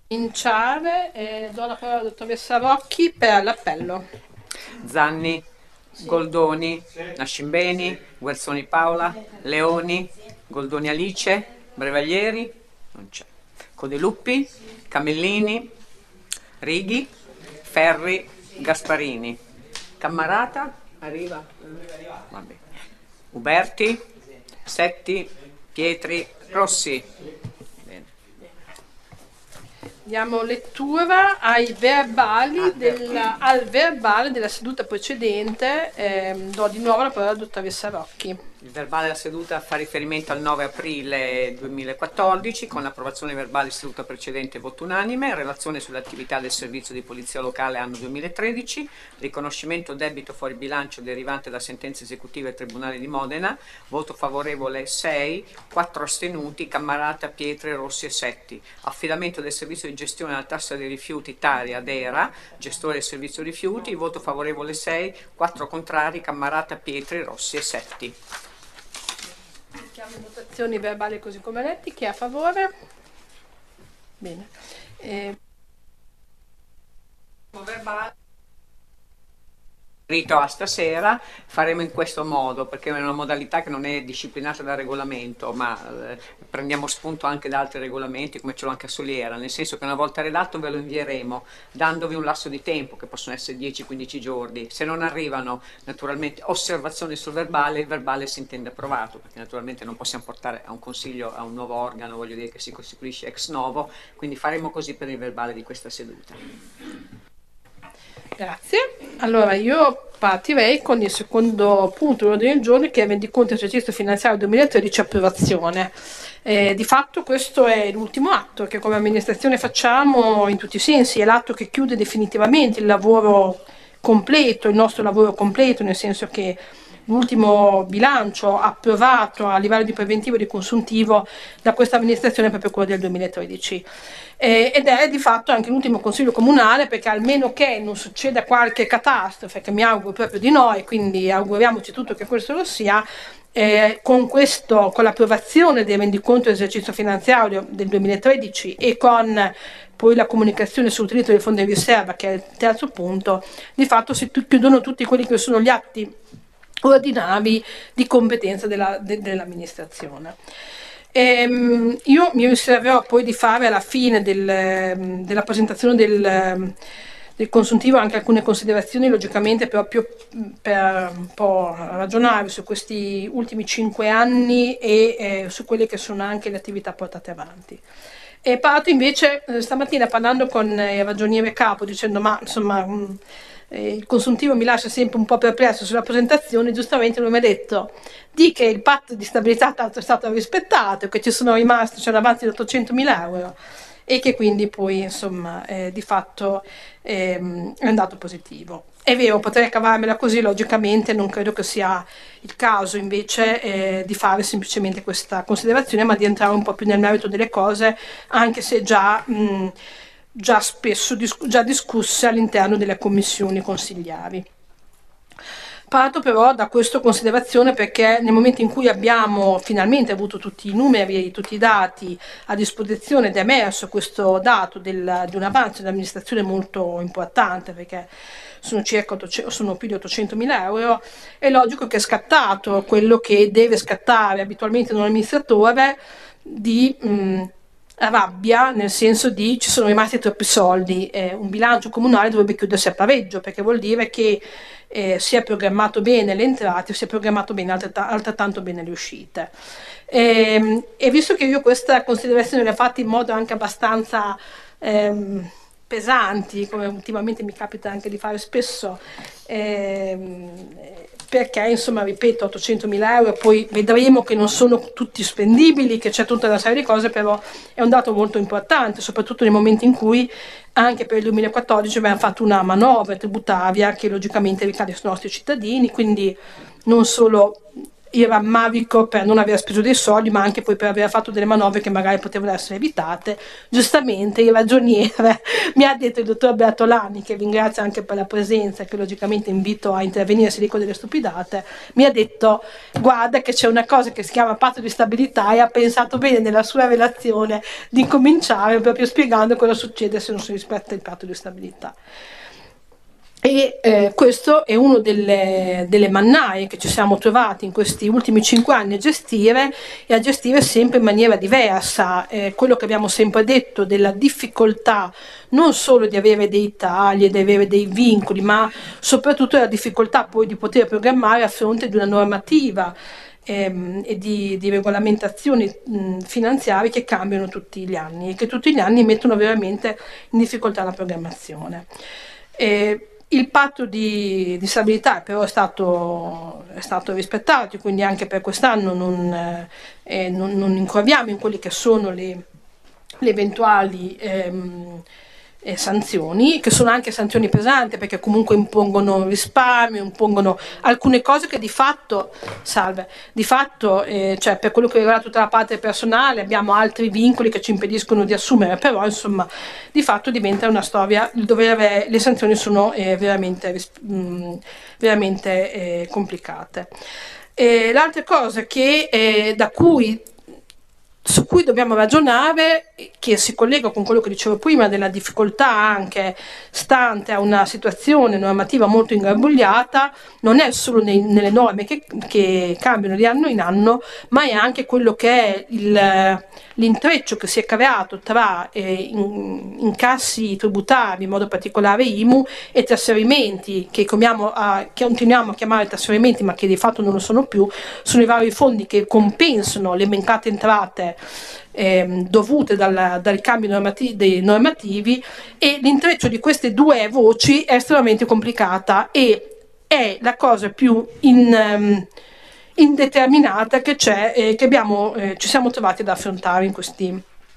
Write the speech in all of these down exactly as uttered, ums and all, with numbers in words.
Cominciare e do la parola alla dottoressa Rocchi per l'appello. Zanni, Goldoni, Nascimbeni, Guerzoni Paola, Leoni, Goldoni Alice, Brevaglieri, non c'è. Codeluppi, Camellini, Righi, Ferri, Gasparini. Cammarata, arriva. Vabbè. Uberti, Setti, Pietri, Rossi. Bene. Diamo lettura ai verbali Ah, della, al verbale della seduta precedente. Ehm, do di nuovo la parola alla dottoressa Rocchi. Il verbale della seduta fa riferimento al nove aprile duemilaquattordici con l'approvazione verbale seduta precedente voto unanime, relazione sulle attività del servizio di polizia locale anno duemilatredici, riconoscimento debito fuori bilancio derivante da sentenze esecutive del Tribunale di Modena, voto favorevole sei, quattro astenuti, Cammarata, Pietri, Rossi e Setti, affidamento del servizio di gestione della tassa dei rifiuti Tari ad Era, gestore del servizio rifiuti, voto favorevole sei, quattro contrari, Cammarata, Pietri, Rossi e Setti. Mettiamo in votazione i verbali così come letti. Chi è a favore? Bene. Eh, Verbale. Rito a stasera faremo in questo modo perché è una modalità che non è disciplinata dal regolamento, ma eh, prendiamo spunto anche da altri regolamenti come ce l'ho anche a Soliera, nel senso che una volta redatto ve lo invieremo dandovi un lasso di tempo che possono essere dieci quindici giorni. Se non arrivano naturalmente osservazioni sul verbale, il verbale si intende approvato, perché naturalmente non possiamo portare a un consiglio, a un nuovo organo, voglio dire, che si costituisce ex novo, quindi faremo così per il verbale di questa seduta. Grazie. Allora io partirei con il secondo punto dell'ordine del giorno, che è il rendiconto esercizio finanziario duemilatredici approvazione. Eh, di fatto questo è l'ultimo atto che come amministrazione facciamo in tutti i sensi, è l'atto che chiude definitivamente il lavoro completo, il nostro lavoro completo, nel senso che l'ultimo bilancio approvato a livello di preventivo e di consuntivo da questa amministrazione è proprio quello del duemilatredici. Eh, ed è di fatto anche l'ultimo consiglio comunale, perché almeno che non succeda qualche catastrofe, che mi auguro proprio di no, e quindi auguriamoci tutto che questo lo sia, eh, con, questo, con l'approvazione del rendiconto esercizio finanziario del duemilatredici e con poi la comunicazione sull'utilizzo del fondo di riserva, che è il terzo punto, di fatto si chiudono tutti quelli che sono gli atti ordinari di competenza della, de, dell'amministrazione. Ehm, io mi riserverò poi di fare alla fine del, della presentazione del, del consuntivo anche alcune considerazioni, logicamente proprio per un po' ragionare su questi ultimi cinque anni e eh, su quelle che sono anche le attività portate avanti. E parto invece eh, stamattina parlando con il ragioniere capo dicendo ma insomma mh, eh, il consuntivo mi lascia sempre un po' perplesso sulla presentazione, giustamente lui mi ha detto di che il patto di stabilità tanto è stato rispettato, che ci sono rimasti, c'è avanti di ottocentomila euro e che quindi poi insomma eh, di fatto ehm, è andato positivo. È vero, potrei cavarmela così, logicamente non credo che sia il caso invece eh, di fare semplicemente questa considerazione, ma di entrare un po' più nel merito delle cose, anche se già, mh, già spesso dis- già discusse all'interno delle commissioni consigliari. Parto però da questa considerazione perché nel momento in cui abbiamo finalmente avuto tutti i numeri, tutti i dati a disposizione ed è emerso questo dato del, di un avanzo dell'amministrazione molto importante, perché sono circa ottocento, sono più di ottocentomila euro, è logico che è scattato quello che deve scattare abitualmente un amministratore di mh, rabbia, nel senso di ci sono rimasti troppi soldi, eh, un bilancio comunale dovrebbe chiudersi a pareggio, perché vuol dire che eh, si è programmato bene le entrate, si è programmato bene altrettanto, altrettanto bene le uscite. E, e visto che io questa considerazione l'ho fatta in modo anche abbastanza ehm, pesanti, come ultimamente mi capita anche di fare spesso, ehm, perché insomma ripeto ottocentomila euro, poi vedremo che non sono tutti spendibili, che c'è tutta una serie di cose, però è un dato molto importante, soprattutto nei momenti in cui anche per il duemilaquattordici abbiamo fatto una manovra tributaria che logicamente ricade sui nostri cittadini, quindi non solo il rammarico per non aver speso dei soldi, ma anche poi per aver fatto delle manovre che magari potevano essere evitate. Giustamente il ragioniere mi ha detto, il dottor Bertolani, che ringrazio anche per la presenza, che logicamente invito a intervenire se dico delle stupidate, mi ha detto: guarda che c'è una cosa che si chiama patto di stabilità, e ha pensato bene nella sua relazione di cominciare proprio spiegando cosa succede se non si rispetta il patto di stabilità. E eh, questo è uno delle, delle mannaie che ci siamo trovati in questi ultimi cinque anni a gestire, e a gestire sempre in maniera diversa. Eh, quello che abbiamo sempre detto della difficoltà non solo di avere dei tagli, di avere dei vincoli, ma soprattutto la difficoltà poi di poter programmare a fronte di una normativa ehm, e di, di regolamentazioni mh, finanziarie che cambiano tutti gli anni e che tutti gli anni mettono veramente in difficoltà la programmazione. Eh, Il patto di, di stabilità però è stato, è stato rispettato, quindi anche per quest'anno non, eh, non, non incroviamo in quelle che sono le, le eventuali ehm, eh, sanzioni, che sono anche sanzioni pesanti, perché comunque impongono risparmio, impongono alcune cose che di fatto, salve, di fatto, eh, cioè per quello che riguarda tutta la parte personale, abbiamo altri vincoli che ci impediscono di assumere, però insomma di fatto diventa una storia dove le sanzioni sono eh, veramente, mh, veramente eh, complicate. E l'altra cosa che, eh, da cui su cui dobbiamo ragionare, che si collega con quello che dicevo prima della difficoltà anche stante a una situazione normativa molto ingarbugliata, non è solo nei, nelle norme che, che cambiano di anno in anno, ma è anche quello che è il, l'intreccio che si è creato tra eh, in, incassi tributari, in modo particolare I M U, e trasferimenti che, a, che continuiamo a chiamare trasferimenti ma che di fatto non lo sono più. Sono i vari fondi che compensano le mancate entrate Eh, dovute dal, dal cambio normativi, dei normativi, e l'intreccio di queste due voci è estremamente complicata e è la cosa più in, um, indeterminata che c'è, eh, che abbiamo, eh, ci siamo trovati ad affrontare in questi,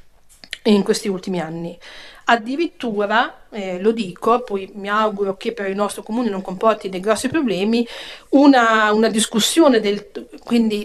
in questi ultimi anni. Addirittura, eh, lo dico, poi mi auguro che per il nostro comune non comporti dei grossi problemi, una, una discussione del, quindi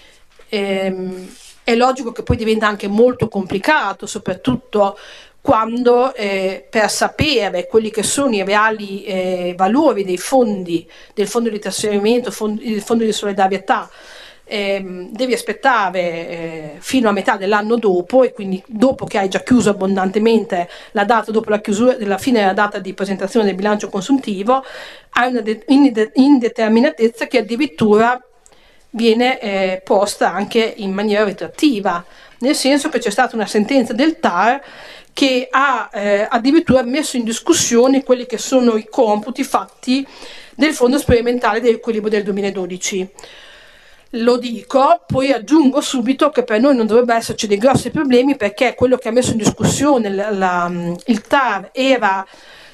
ehm, è logico che poi diventa anche molto complicato, soprattutto quando eh, per sapere quelli che sono i reali eh, valori dei fondi, del fondo di trasferimento, fondi, il fondo di solidarietà, eh, devi aspettare eh, fino a metà dell'anno dopo, e quindi dopo che hai già chiuso abbondantemente la data, dopo la chiusura della fine della data di presentazione del bilancio consuntivo, hai una indeterminatezza che addirittura viene eh, posta anche in maniera retroattiva, nel senso che c'è stata una sentenza del T A R che ha eh, addirittura messo in discussione quelli che sono i computi fatti del fondo sperimentale dell'equilibrio del duemiladodici. Lo dico, poi aggiungo subito che per noi non dovrebbe esserci dei grossi problemi, perché quello che ha messo in discussione la, la, il T A R era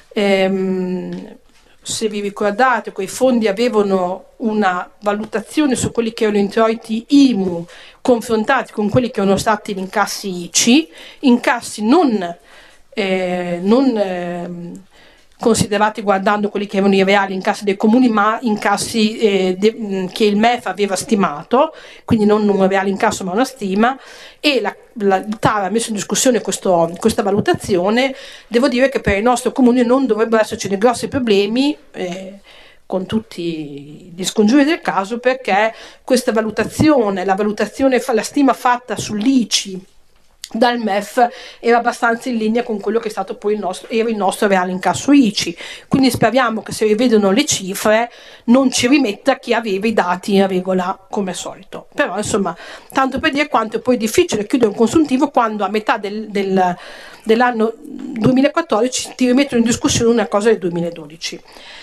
ehm, se vi ricordate, quei fondi avevano una valutazione su quelli che erano gli introiti I M U confrontati con quelli che erano stati gli incassi I C I, incassi non, eh, non eh, considerati guardando quelli che erano i reali incassi dei comuni, ma incassi eh, de, che il M E F aveva stimato, quindi non un reale incasso ma una stima, e la, la, il T A R ha messo in discussione questo, questa valutazione. Devo dire che per il nostro comune non dovrebbero esserci dei grossi problemi, eh, con tutti gli scongiuri del caso, perché questa valutazione, la valutazione, la stima fatta sull'I C I dal M E F era abbastanza in linea con quello che è stato poi il nostro, era il nostro reale incasso I C I, quindi speriamo che se rivedono le cifre non ci rimetta chi aveva i dati in regola come al solito. Però insomma, tanto per dire quanto è poi difficile chiudere un consuntivo quando a metà del, del, dell'anno duemilaquattordici ti rimettono in discussione una cosa del duemiladodici.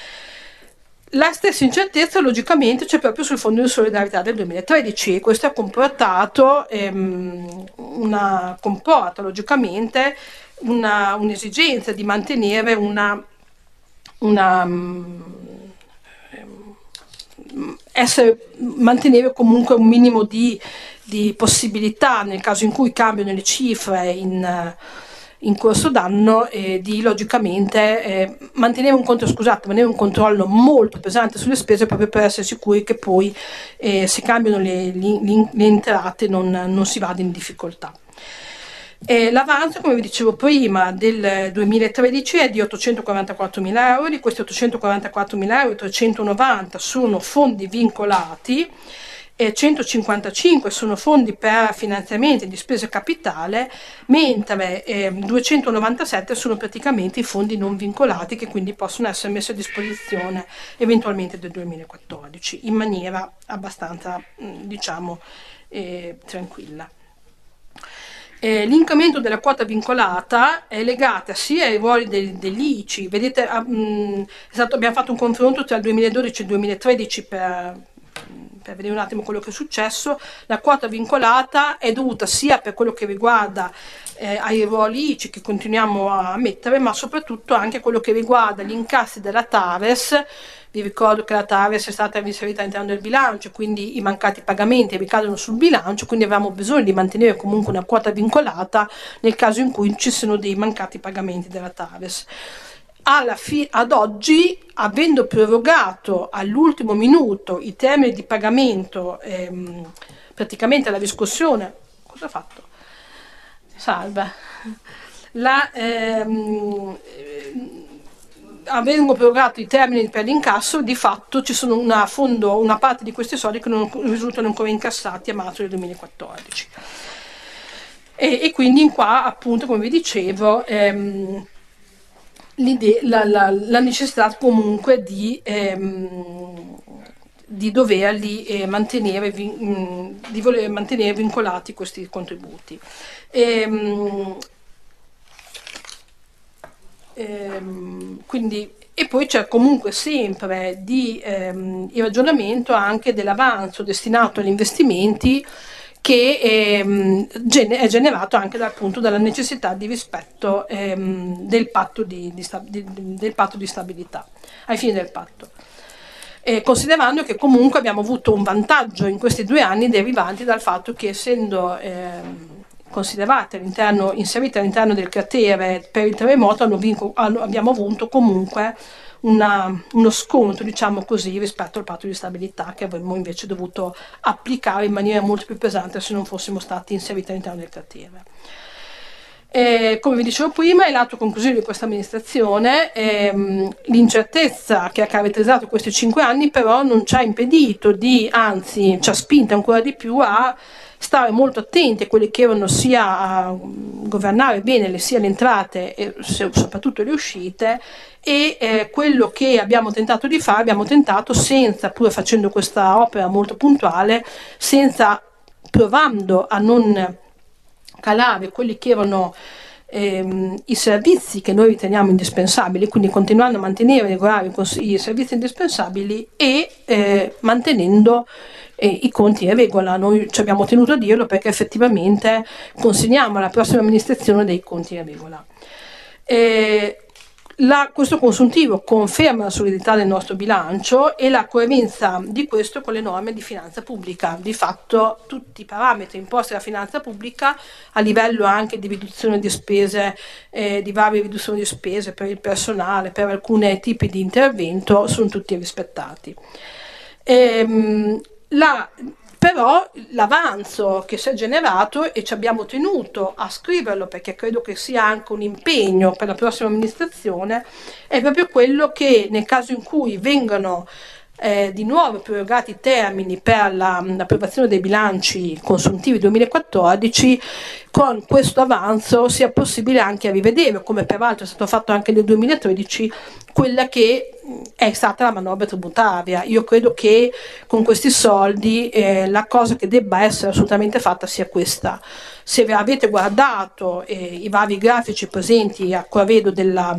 La stessa incertezza logicamente c'è proprio sul fondo di solidarietà del duemilatredici, e questo ha comportato, ehm, una, comporta logicamente una, un'esigenza di mantenere una, una um, essere, mantenere comunque un minimo di, di possibilità nel caso in cui cambiano le cifre in in corso d'anno e di logicamente eh, mantenere un conto, scusate, mantenere un controllo molto pesante sulle spese proprio per essere sicuri che poi eh, se cambiano le, le, le entrate non, non si vada in difficoltà. Eh, l'avanzo, come vi dicevo prima, del duemilatredici è di ottocentoquarantaquattromila euro. Di questi ottocentoquarantaquattromila euro, trecentonovanta sono fondi vincolati e centocinquantacinque sono fondi per finanziamenti di spesa capitale, mentre eh, duecentonovantasette sono praticamente i fondi non vincolati, che quindi possono essere messi a disposizione eventualmente del duemilaquattordici in maniera abbastanza mh, diciamo eh, tranquilla. Eh, l'incremento della quota vincolata è legata sia ai ruoli del, dell'I C I. Vedete, ah, mh, esatto, abbiamo fatto un confronto tra il duemiladodici e il duemilatredici per, per vedere un attimo quello che è successo. La quota vincolata è dovuta sia per quello che riguarda eh, ai ruoli I C I che continuiamo a mettere, ma soprattutto anche quello che riguarda gli incassi della TARES. Vi ricordo che la TARES è stata inserita all'interno del bilancio, quindi i mancati pagamenti ricadono sul bilancio, quindi avevamo bisogno di mantenere comunque una quota vincolata nel caso in cui ci siano dei mancati pagamenti della TARES. Alla fi- ad oggi, avendo prorogato all'ultimo minuto i termini di pagamento, ehm, praticamente la riscossione, cosa ha fatto? Salve. La, ehm, avendo prorogato i termini per l'incasso, di fatto ci sono una, fondo, una parte di questi soldi che non risultano ancora incassati a marzo del duemilaquattordici. E, e quindi qua, appunto, come vi dicevo, ehm, la, la, la necessità comunque di, ehm, di doverli eh, mantenere, di voler mantenere vincolati questi contributi. Ehm, ehm, quindi, e poi c'è comunque sempre di, ehm, il ragionamento anche dell'avanzo destinato agli investimenti, che ehm, è generato anche dal punto della necessità di rispetto ehm, del, patto di, di, di, del patto di stabilità, ai fini del patto. Eh, considerando che comunque abbiamo avuto un vantaggio in questi due anni derivanti dal fatto che, essendo ehm, considerate all'interno, inserite all'interno del cratere per il terremoto, hanno vinco, hanno, abbiamo avuto comunque Una, uno sconto, diciamo così, rispetto al patto di stabilità, che avremmo invece dovuto applicare in maniera molto più pesante se non fossimo stati inseriti all'interno del cratere. E, come vi dicevo prima, il lato conclusivo di questa amministrazione, ehm, l'incertezza che ha caratterizzato questi cinque anni però non ci ha impedito di, anzi ci ha spinto ancora di più a stare molto attenti a quelli che erano sia a governare bene le, sia le entrate e soprattutto le uscite, e eh, quello che abbiamo tentato di fare, abbiamo tentato senza, pur facendo questa opera molto puntuale, senza, provando a non calare quelli che erano ehm, i servizi che noi riteniamo indispensabili, quindi continuando a mantenere regolari i servizi indispensabili e eh, mantenendo eh, i conti in regola. Noi ci abbiamo tenuto a dirlo perché effettivamente consegniamo alla prossima amministrazione dei conti in regola. Eh, La, questo consuntivo conferma la solidità del nostro bilancio e la coerenza di questo con le norme di finanza pubblica. Di fatto tutti i parametri imposti alla finanza pubblica, a livello anche di riduzione di spese, eh, di varie riduzioni di spese per il personale, per alcuni tipi di intervento, sono tutti rispettati. Ehm, la, Però l'avanzo che si è generato, e ci abbiamo tenuto a scriverlo perché credo che sia anche un impegno per la prossima amministrazione, è proprio quello che nel caso in cui vengano eh, di nuovo prorogati i termini per la, l'approvazione dei bilanci consuntivi duemilaquattordici, con questo avanzo sia possibile anche rivedere, come peraltro è stato fatto anche nel duemilatredici, quella che è stata la manovra tributaria. Io credo che con questi soldi eh, la cosa che debba essere assolutamente fatta sia questa. Se avete guardato eh, i vari grafici presenti a corredo della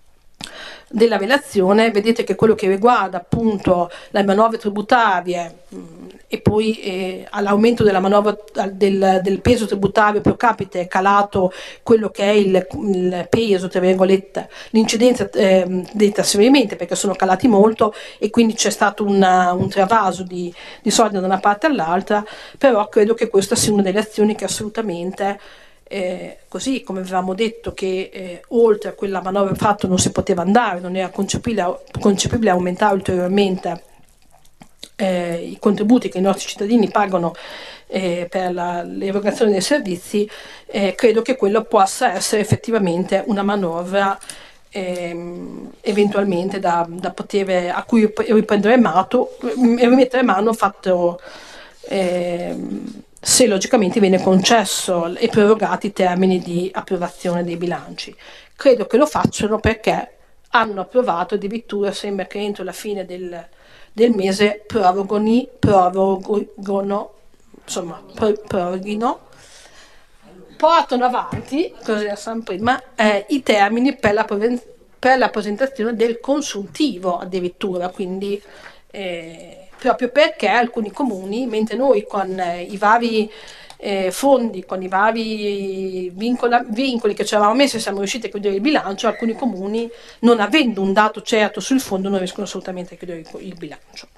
della relazione, vedete che quello che riguarda appunto le manovre tributarie mh, e poi eh, all'aumento della manovra del, del peso tributario pro capite è calato quello che è il, il peso, tra virgolette, l'incidenza eh, dei trasferimenti, perché sono calati molto e quindi c'è stato una, un travaso di, di soldi da una parte all'altra. Però credo che questa sia una delle azioni che assolutamente eh, così come avevamo detto che eh, oltre a quella manovra fatto non si poteva andare, non era concepibile, concepibile aumentare ulteriormente eh, i contributi che i nostri cittadini pagano eh, per la, l'erogazione dei servizi, eh, credo che quello possa essere effettivamente una manovra ehm, eventualmente da, da poter, a cui riprendere mano, rimettere mano fatto ehm, se logicamente viene concesso e prorogati i termini di approvazione dei bilanci. Credo che lo facciano perché hanno approvato addirittura, sembra che entro la fine del, del mese prorogano, prorogano, insomma, proroghino, portano avanti, così prima, eh, i termini per la, per la presentazione del consuntivo addirittura, quindi eh, proprio perché alcuni comuni, mentre noi con eh, i vari eh, fondi, con i vari vincola, vincoli che ci avevamo messi siamo riusciti a chiudere il bilancio, alcuni comuni non avendo un dato certo sul fondo non riescono assolutamente a chiudere il, il bilancio.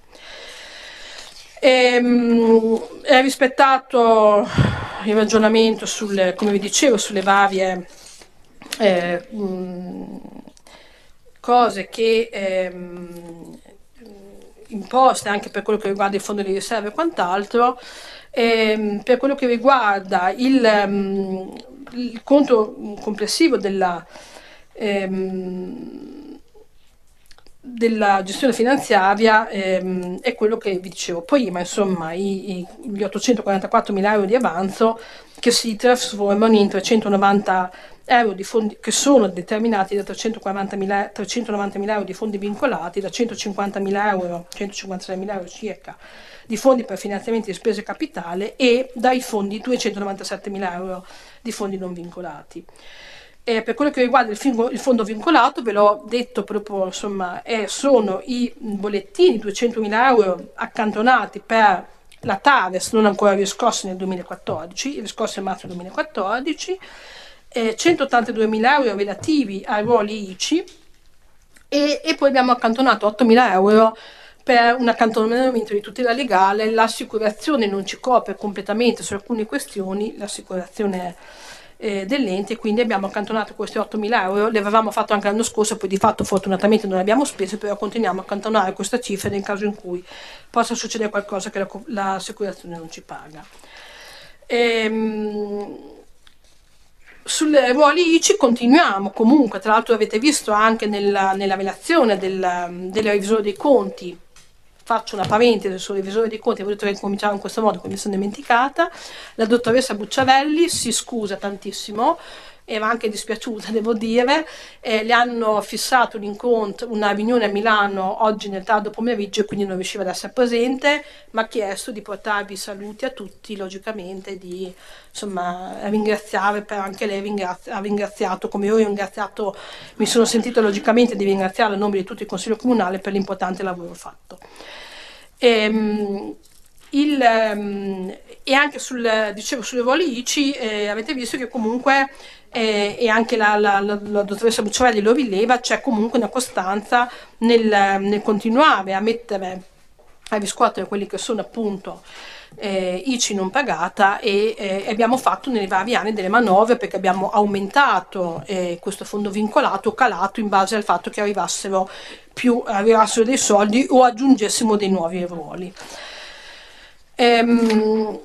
Ehm, è rispettato il ragionamento sul, come vi dicevo, sulle varie eh, mh, cose che ehm, imposte anche per quello che riguarda il fondo di riserva e quant'altro. Ehm, per quello che riguarda il, um, il conto complessivo della, ehm, della gestione finanziaria ehm, è quello che vi dicevo prima, insomma i, i, gli ottocentoquarantaquattromila euro di avanzo che si trasformano in trecentonovanta euro di fondi che sono determinati da trecentonovantamila euro di fondi vincolati, da centocinquantamila euro, centocinquantasei euro circa di fondi per finanziamenti di spese capitale e dai fondi duecentonovantasettemila euro di fondi non vincolati. Eh, per quello che riguarda il, fingo, il fondo vincolato, ve l'ho detto proprio, insomma, eh, sono i bollettini duecentomila euro accantonati per la TARES non ancora riscossi nel duemilaquattordici, riscossi a marzo duemilaquattordici, eh, centottantaduemila euro relativi ai ruoli I C I e, e poi abbiamo accantonato ottomila euro per un accantonamento di tutela legale. L'assicurazione non ci copre completamente su alcune questioni, l'assicurazione eh, dell'ente, quindi abbiamo accantonato questi ottomila euro, le avevamo fatto anche l'anno scorso, poi di fatto fortunatamente non le abbiamo spese, però continuiamo a accantonare questa cifra nel caso in cui possa succedere qualcosa che la, l'assicurazione non ci paga. Ehm, Sulle ruoli I C I continuiamo comunque, tra l'altro avete visto anche nella, nella relazione del, del revisore dei conti, faccio una parentesi sul revisore dei conti, ho voluto ricominciare in questo modo, quindi mi sono dimenticata, la dottoressa Bucciavelli si scusa tantissimo, era anche dispiaciuta devo dire, eh, le hanno fissato un incontro, una riunione a Milano oggi nel tardo pomeriggio e quindi non riusciva ad essere presente, ma ha chiesto di portarvi saluti a tutti, logicamente, di insomma ringraziare, per anche lei ringrazia, ha ringraziato, come io ho ringraziato, mi sono sentito logicamente di ringraziare a nome di tutto il Consiglio Comunale per l'importante lavoro fatto. Ehm, il, ehm, e anche sul, dicevo, sulle ruoli I C I eh, avete visto che comunque eh, e anche la, la, la, la dottoressa Bucciavelli lo rileva, c'è comunque una costanza nel, nel continuare a mettere a riscuotere quelli che sono appunto eh, I C I non pagata e eh, abbiamo fatto nei vari anni delle manovre perché abbiamo aumentato eh, questo fondo vincolato, calato in base al fatto che arrivassero più arrivassero dei soldi o aggiungessimo dei nuovi ruoli. Ehm,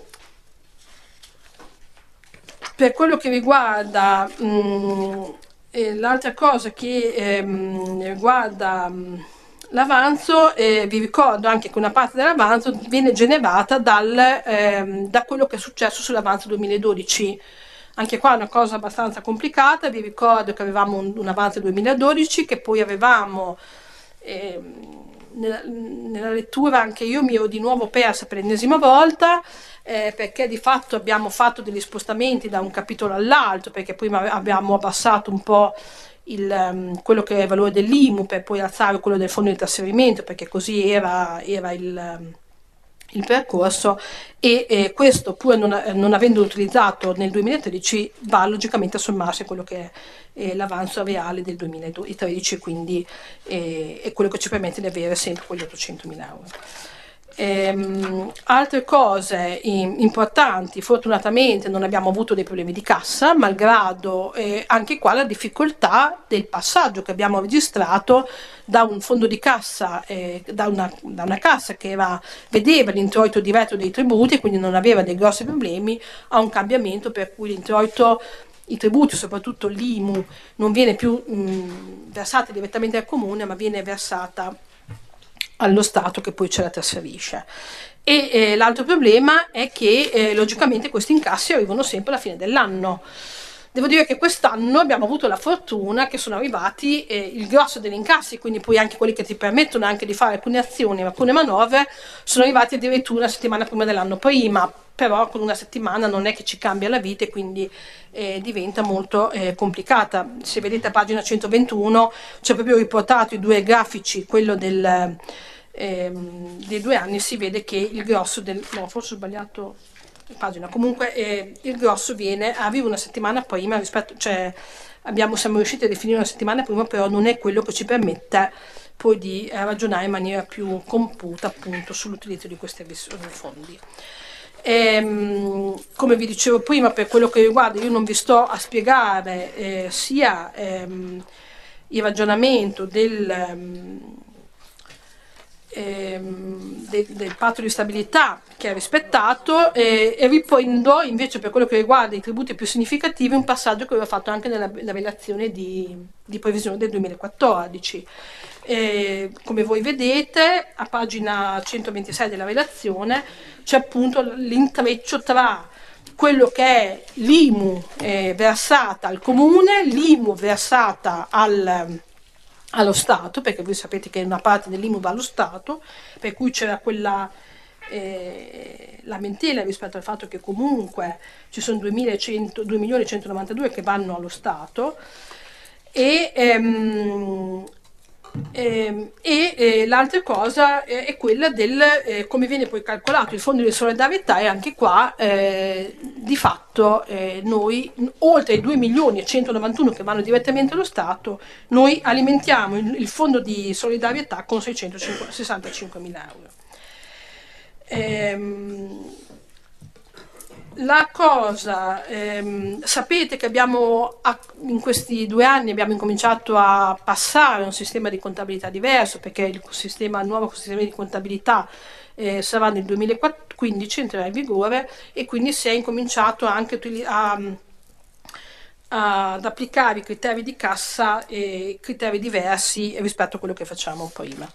per quello che riguarda mh, eh, l'altra cosa che ehm, riguarda mh, l'avanzo, eh, vi ricordo anche che una parte dell'avanzo viene generata dal, ehm, da quello che è successo sull'avanzo duemiladodici. Anche qua è una cosa abbastanza complicata, vi ricordo che avevamo un, un avanzo duemiladodici che poi avevamo eh, nella, nella lettura anche io mi ero di nuovo persa per l'ennesima volta eh, perché di fatto abbiamo fatto degli spostamenti da un capitolo all'altro, perché prima abbiamo abbassato un po' il, um, quello che è il valore dell'I M U per poi alzare quello del fondo di trasferimento, perché così era, era il, um, il percorso e eh, questo pur non, non avendo utilizzato nel duemilatredici va logicamente a sommarsi a quello che è eh, l'avanzo reale del duemilatredici, quindi eh, è quello che ci permette di avere sempre quegli ottocentomila euro. Ehm, altre cose in, importanti, fortunatamente non abbiamo avuto dei problemi di cassa, malgrado eh, anche qua la difficoltà del passaggio che abbiamo registrato da un fondo di cassa, eh, da, una, da una cassa che era, vedeva l'introito diretto dei tributi, quindi non aveva dei grossi problemi, a un cambiamento per cui l'introito, i tributi, soprattutto l'I M U, non viene più mh, versata direttamente al comune, ma viene versata allo Stato che poi ce la trasferisce. E eh, l'altro problema è che eh, logicamente questi incassi arrivano sempre alla fine dell'anno. Devo dire che quest'anno abbiamo avuto la fortuna che sono arrivati eh, il grosso degli incassi, quindi poi anche quelli che ti permettono anche di fare alcune azioni, alcune manovre, sono arrivati addirittura una settimana prima dell'anno prima, però con una settimana non è che ci cambia la vita e quindi eh, diventa molto eh, complicata. Se vedete a pagina centoventuno c'è proprio riportato i due grafici, quello del, ehm, dei due anni, si vede che il grosso del... no, forse ho sbagliato pagina, comunque eh, il grosso viene, arriva una settimana prima rispetto, cioè abbiamo, siamo riusciti a definire una settimana prima, però non è quello che ci permette poi di eh, ragionare in maniera più computa appunto sull'utilizzo di questi fondi. Ehm, come vi dicevo prima, per quello che riguarda, io non vi sto a spiegare eh, sia ehm, il ragionamento del, ehm, ehm, del, del patto di stabilità che è rispettato eh, e riprendo invece per quello che riguarda i tributi più significativi un passaggio che avevo fatto anche nella, nella relazione di, di previsione del duemilaquattordici. Eh, come voi vedete a pagina centoventisei della relazione c'è appunto l'intreccio tra quello che è l'I M U eh, versata al comune, l'I M U versata al, allo Stato, perché voi sapete che una parte dell'I M U va allo Stato, per cui c'era quella eh, lamentela rispetto al fatto che comunque ci sono due milioni centonovantadue che vanno allo Stato e ehm, Eh, e eh, l'altra cosa eh, è quella del eh, come viene poi calcolato il fondo di solidarietà e anche qua eh, di fatto eh, noi oltre ai due milioni e centonovantuno che vanno direttamente allo Stato noi alimentiamo il, il fondo di solidarietà con seicentosessantacinquemila euro. Ehm, La cosa, ehm, sapete che abbiamo in questi due anni abbiamo incominciato a passare a un sistema di contabilità diverso perché il, sistema, il nuovo sistema di contabilità eh, sarà nel duemilaquindici, entrerà in vigore e quindi si è incominciato anche a, a, ad applicare i criteri di cassa e criteri diversi rispetto a quello che facciamo prima.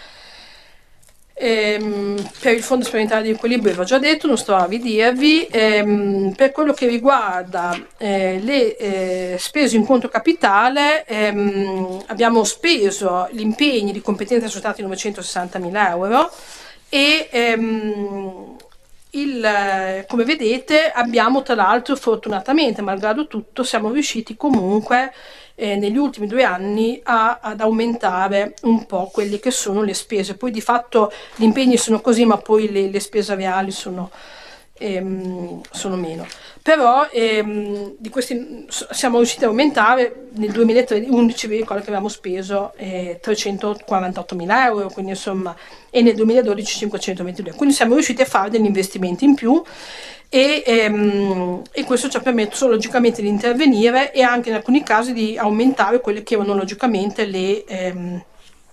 Ehm, per il fondo sperimentale di equilibrio avevo già detto, non sto a ridirvi. Ehm, per quello che riguarda eh, le eh, spese in conto capitale ehm, abbiamo speso gli impegni di competenza sono stati novecentosessantamila euro e ehm, il, come vedete abbiamo tra l'altro fortunatamente malgrado tutto siamo riusciti comunque Eh, negli ultimi due anni a, ad aumentare un po' quelle che sono le spese. Poi di fatto gli impegni sono così, ma poi le, le spese reali sono, ehm, sono meno. Però ehm, di questi siamo riusciti ad aumentare nel duemilaundici, vi ricordo che avevamo speso eh, trecentoquarantottomila euro, quindi insomma, e nel duemiladodici cinquecentoventidue. Quindi siamo riusciti a fare degli investimenti in più. E, ehm, e questo ci ha permesso logicamente di intervenire e anche in alcuni casi di aumentare quelle che erano logicamente le, ehm,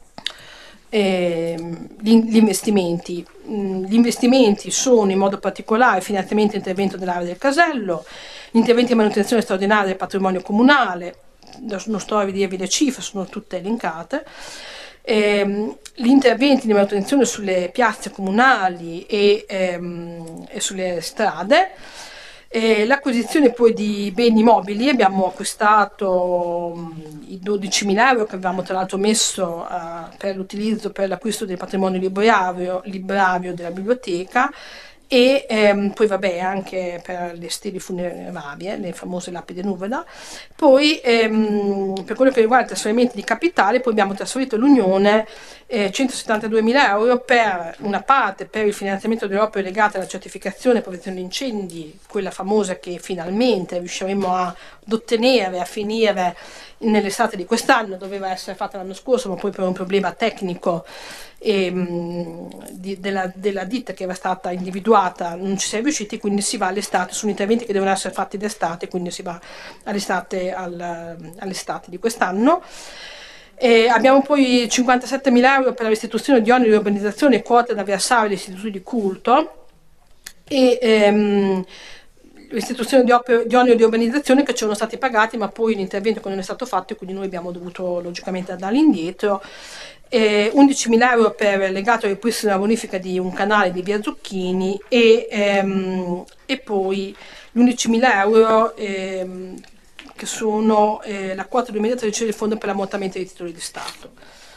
ehm, gli, gli investimenti. Gli investimenti sono in modo particolare il finanziamento e intervento dell'area del casello, gli interventi di manutenzione straordinaria del patrimonio comunale, non sto a ridirvi le cifre, sono tutte elencate. Ehm, gli interventi di manutenzione sulle piazze comunali e, ehm, e sulle strade, eh, l'acquisizione poi di beni mobili, abbiamo acquistato mh, i dodicimila euro che avevamo tra l'altro messo uh, per l'utilizzo per l'acquisto del patrimonio librario, librario della biblioteca e ehm, poi vabbè anche per le stele funerarie, le famose lapidi nuveda. Poi ehm, per quello che riguarda i trasferimenti di capitale poi abbiamo trasferito all'Unione eh, centosettantaduemila euro per una parte per il finanziamento delle opere legate alla certificazione e prevenzione di incendi, quella famosa che finalmente riusciremo ad ottenere, a finire nell'estate di quest'anno, doveva essere fatta l'anno scorso ma poi per un problema tecnico e, mh, di, della, della ditta che era stata individuata non ci si è riusciti, quindi si va all'estate, sono interventi che devono essere fatti d'estate, quindi si va all'estate, al, all'estate di quest'anno. E abbiamo poi cinquantasettemila euro per la restituzione di oneri di urbanizzazione e quote da versare agli istituti di culto e ehm, l'istituzione di, opere, di oneri di urbanizzazione che ci sono stati pagati, ma poi l'intervento non è stato fatto e quindi noi abbiamo dovuto logicamente andarli indietro. Eh, undicimila euro per legato al ripristino della bonifica di un canale di via Zucchini e, ehm, e poi gli undicimila euro ehm, che sono eh, la quota duemilatredici del Fondo per l'ammortamento dei titoli di Stato.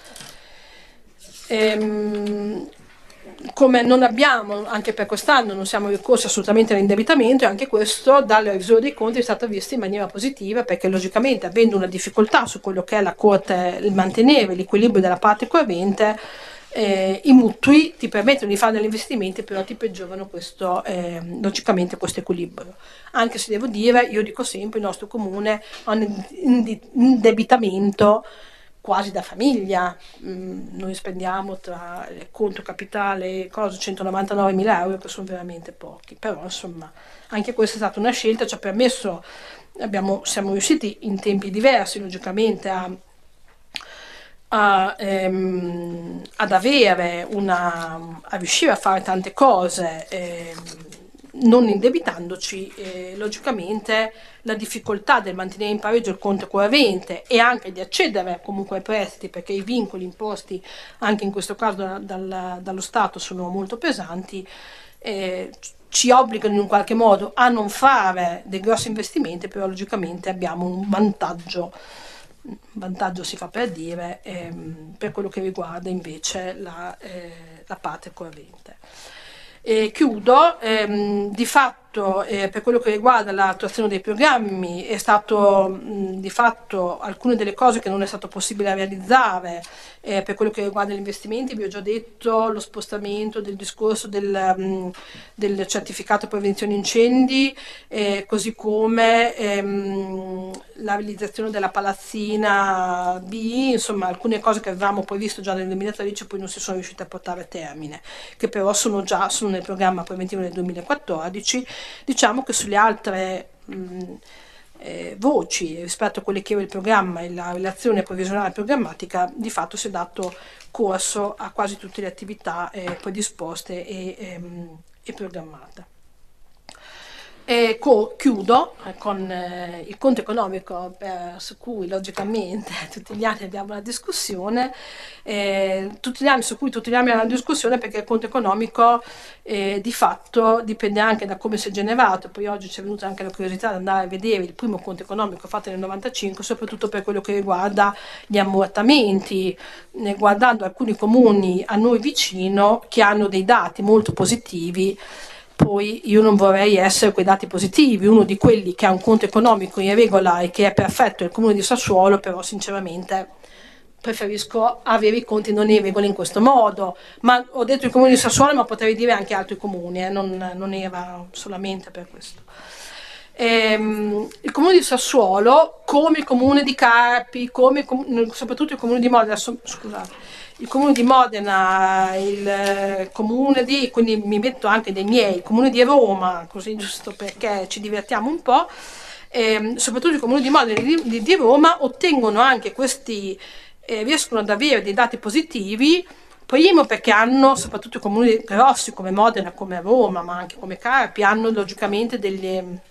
Ehm, come non abbiamo, anche per quest'anno non siamo ricorsi assolutamente all'indebitamento, e anche questo dal revisore dei conti è stato visto in maniera positiva, perché logicamente avendo una difficoltà su quello che è la Corte, il mantenere l'equilibrio della parte corrente, eh, i mutui ti permettono di fare degli investimenti, però ti peggiorano questo, eh, logicamente questo equilibrio. Anche se devo dire, io dico sempre, il nostro comune ha un indebitamento quasi da famiglia. Mm, noi spendiamo tra conto capitale e cose centonovantanovemila euro, che sono veramente pochi, però insomma anche questa è stata una scelta, ci ha permesso, abbiamo, siamo riusciti in tempi diversi logicamente a A, ehm, ad avere una, a riuscire a fare tante cose ehm, non indebitandoci. Eh, logicamente la difficoltà del mantenere in pareggio il conto corrente e anche di accedere comunque ai prestiti, perché i vincoli imposti anche in questo caso da, dal, dallo Stato sono molto pesanti, eh, ci obbligano in un qualche modo a non fare dei grossi investimenti, però logicamente abbiamo un vantaggio. Vantaggio si fa per dire, ehm, per quello che riguarda invece la, eh, la parte corrente. E chiudo, ehm, di fatto eh, per quello che riguarda l'attuazione dei programmi è stato mh, di fatto alcune delle cose che non è stato possibile realizzare. Eh, per quello che riguarda gli investimenti vi ho già detto lo spostamento del discorso del, mh, del certificato prevenzione incendi, eh, così come ehm, la realizzazione della palazzina B, insomma alcune cose che avevamo poi visto già nel duemilatredici poi non si sono riuscite a portare a termine, che però sono già sono nel programma preventivo del duemilaquattordici. Diciamo che sulle altre mh, eh, voci rispetto a quelle che era il programma e la relazione provvisionale programmatica, di fatto si è dato corso a quasi tutte le attività eh, predisposte e, ehm, e programmate. E co- chiudo eh, con eh, il conto economico per, su cui logicamente tutti gli anni abbiamo una discussione, eh, tutti gli anni su cui tutti gli anni abbiamo una discussione perché il conto economico eh, di fatto dipende anche da come si è generato. Poi oggi ci è venuta anche la curiosità di andare a vedere il primo conto economico fatto nel novantacinque, soprattutto per quello che riguarda gli ammortamenti, eh, guardando alcuni comuni a noi vicino che hanno dei dati molto positivi. Poi io non vorrei essere quei dati positivi, uno di quelli che ha un conto economico in regola e che è perfetto è il comune di Sassuolo, però sinceramente preferisco avere i conti non in regola in questo modo. Ma ho detto il comune di Sassuolo, ma potrei dire anche altri comuni, eh, non, non era solamente per questo. Ehm, il comune di Sassuolo, come il comune di Carpi, come il, soprattutto il comune di Modena, so, scusate, il comune di Modena, il comune di, quindi mi metto anche dei miei, il comune di Roma, così giusto perché ci divertiamo un po', ehm, soprattutto il comune di Modena e di, di Roma ottengono anche questi, eh, riescono ad avere dei dati positivi. Primo perché hanno, soprattutto i comuni grossi come Modena, come Roma, ma anche come Carpi, hanno logicamente delle...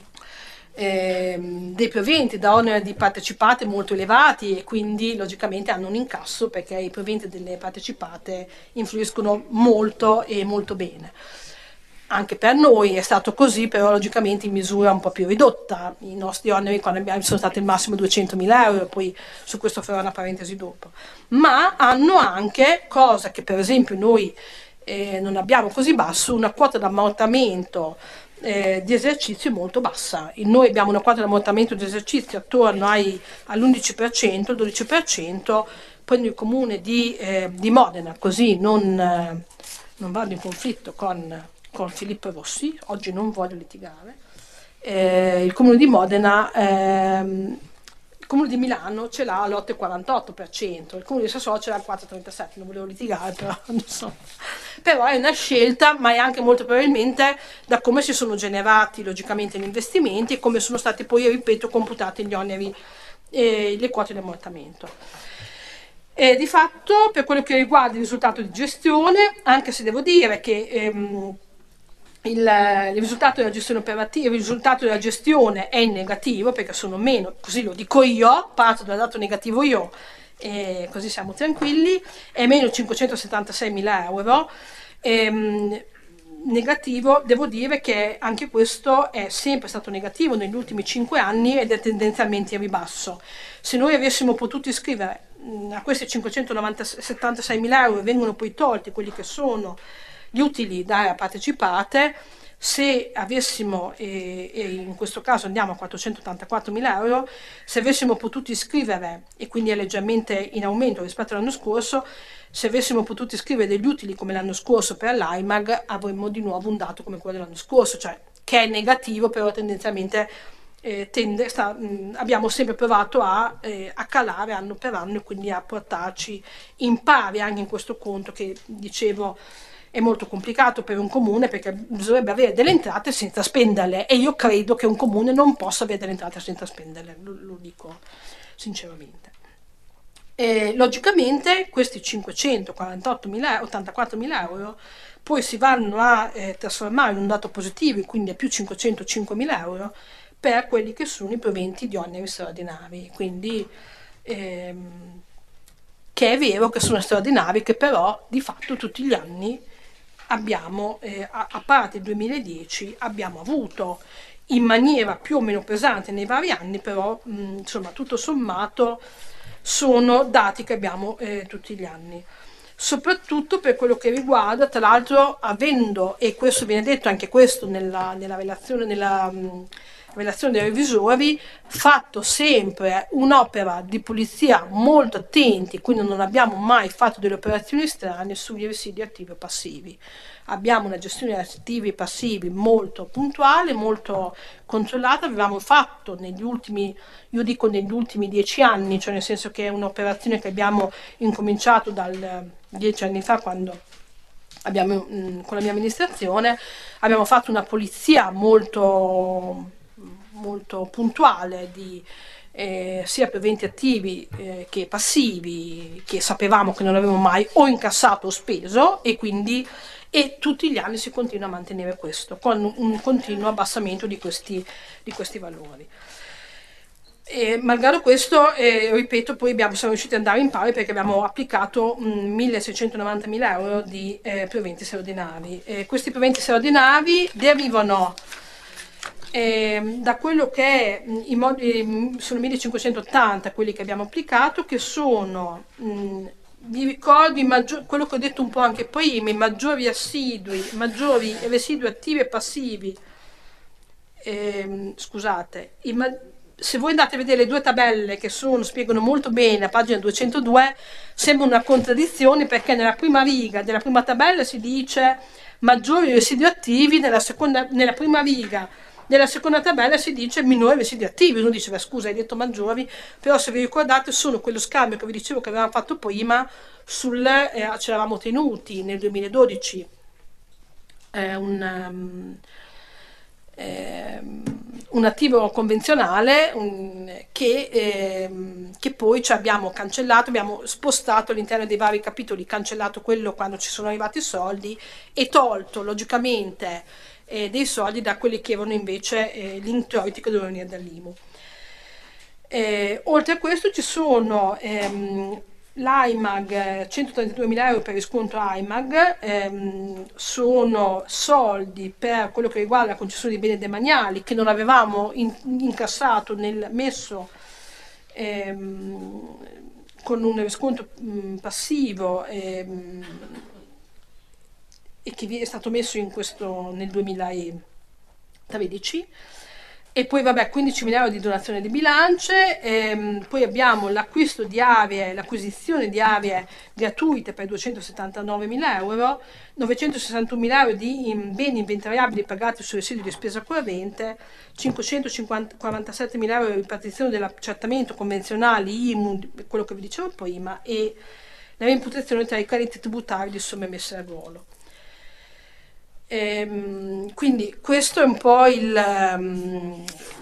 Eh, dei proventi da onere di partecipate molto elevati e quindi logicamente hanno un incasso perché i proventi delle partecipate influiscono molto e molto bene. Anche per noi è stato così, però logicamente in misura un po' più ridotta. I nostri oneri quando abbiamo, sono stati il massimo duecentomila euro, poi su questo farò una parentesi dopo. Ma hanno anche, cosa che per esempio noi eh, non abbiamo così basso, una quota d'ammortamento Eh, di esercizio molto bassa. Noi abbiamo una quota di ammortamento di esercizio attorno ai, all'undici per cento, il dodici per cento. Prendo il comune di, eh, di Modena, così non, eh, non vado in conflitto con, con Filippo Rossi, oggi non voglio litigare. Eh, il comune di Modena, ehm, Comune di Milano ce l'ha all'otto virgola quarantotto per cento, il Comune di Sassuolo ce l'ha al quattro virgola trentasette per cento, non volevo litigare, però non so. Però è una scelta, ma è anche molto probabilmente da come si sono generati logicamente gli investimenti e come sono stati poi, ripeto, computati gli oneri e le quote di ammortamento. E di fatto, per quello che riguarda il risultato di gestione, anche se devo dire che ehm, il, il risultato della gestione operativa, il risultato della gestione è in negativo, perché sono meno, così lo dico io, parto dal dato negativo io, e così siamo tranquilli, è meno cinquecentosettantaseimila euro. Ehm, negativo, devo dire che anche questo è sempre stato negativo negli ultimi cinque anni ed è tendenzialmente in ribasso. Se noi avessimo potuto iscrivere mh, a questi cinquecentosettantaseimila euro, vengono poi tolti quelli che sono gli utili da aree partecipate, se avessimo, e, e in questo caso andiamo a quattrocentottantaquattromila euro, se avessimo potuto iscrivere, e quindi è leggermente in aumento rispetto all'anno scorso, se avessimo potuto iscrivere degli utili come l'anno scorso per l'A I M A G, avremmo di nuovo un dato come quello dell'anno scorso, cioè che è negativo, però tendenzialmente eh, tende, sta, mh, abbiamo sempre provato a, eh, a calare anno per anno e quindi a portarci in pari anche in questo conto che dicevo è molto complicato per un comune, perché bisognerebbe avere delle entrate senza spenderle, e io credo che un comune non possa avere delle entrate senza spenderle, lo, lo dico sinceramente. E, logicamente questi cinquecentoquarantottomila, euro poi si vanno a eh, trasformare in un dato positivo, quindi a più cinquecentocinquemila euro per quelli che sono i proventi di oneri straordinari, quindi ehm, che è vero che sono straordinari, che però di fatto tutti gli anni abbiamo, eh, a, a parte il duemiladieci, abbiamo avuto in maniera più o meno pesante nei vari anni, però mh, insomma tutto sommato sono dati che abbiamo eh, tutti gli anni. Soprattutto per quello che riguarda, tra l'altro, avendo, e questo viene detto anche questo nella, nella relazione, nella mh, relazione dei revisori, fatto sempre un'opera di pulizia molto attenti, quindi non abbiamo mai fatto delle operazioni strane sugli residui attivi e passivi. Abbiamo una gestione di attivi e passivi molto puntuale, molto controllata. Avevamo fatto negli ultimi, io dico negli ultimi dieci anni, cioè nel senso che è un'operazione che abbiamo incominciato dal dieci anni fa, quando abbiamo, mh, con la mia amministrazione, abbiamo fatto una pulizia molto molto puntuale di eh, sia proventi attivi eh, che passivi, che sapevamo che non avevamo mai o incassato o speso, e quindi e tutti gli anni si continua a mantenere questo con un continuo abbassamento di questi, di questi valori. E malgrado questo, eh, ripeto, poi abbiamo, siamo riusciti ad andare in pari perché abbiamo applicato mh, milleseicentonovantamila euro di eh, proventi straordinari. Eh, questi proventi straordinari derivano Eh, da quello che è i modi, sono millecinquecentottanta quelli che abbiamo applicato, che sono, mh, vi ricordo, i maggiori, quello che ho detto un po' anche prima, i maggiori assidui, maggiori residui attivi e passivi. Eh, scusate, i ma- se voi andate a vedere le due tabelle che sono, spiegano molto bene a pagina duecentodue, sembra una contraddizione, perché nella prima riga della prima tabella si dice maggiori residui attivi, nella, seconda, nella prima riga nella seconda tabella si dice minori residui attivi. Uno dice, scusa, hai detto maggiori, però se vi ricordate sono quello scambio che vi dicevo che avevamo fatto prima, sul, eh, ci eravamo tenuti nel duemiladodici eh, un, um, eh, un attivo convenzionale un, che, eh, che poi ci abbiamo cancellato, abbiamo spostato all'interno dei vari capitoli, cancellato quello quando ci sono arrivati i soldi e tolto logicamente Eh, dei soldi da quelli che erano invece eh, gli introiti che dovevano venire dall'I M U. Eh, oltre a questo ci sono ehm, l'A I M A G, centotrentaduemila euro per riscontro A I M A G, ehm, sono soldi per quello che riguarda la concessione di beni demaniali che non avevamo in, incassato nel messo ehm, con un riscontro mh, passivo ehm, e che è stato messo in questo nel duemilatredici, E poi vabbè, quindici mila euro di donazione di bilance, ehm, poi abbiamo l'acquisto di aree, l'acquisizione di aree gratuite per duecentosettantanovemila euro, novecentosessantunomila euro di in- beni inventariabili pagati sui residui di spesa corrente, cinquecentoquarantasettemila euro di ripartizione dell'accertamento convenzionale I M U, quello che vi dicevo prima, e la reimputazione tra i crediti tributari di somme messe a ruolo. Ehm, quindi questo è un po' il, ehm,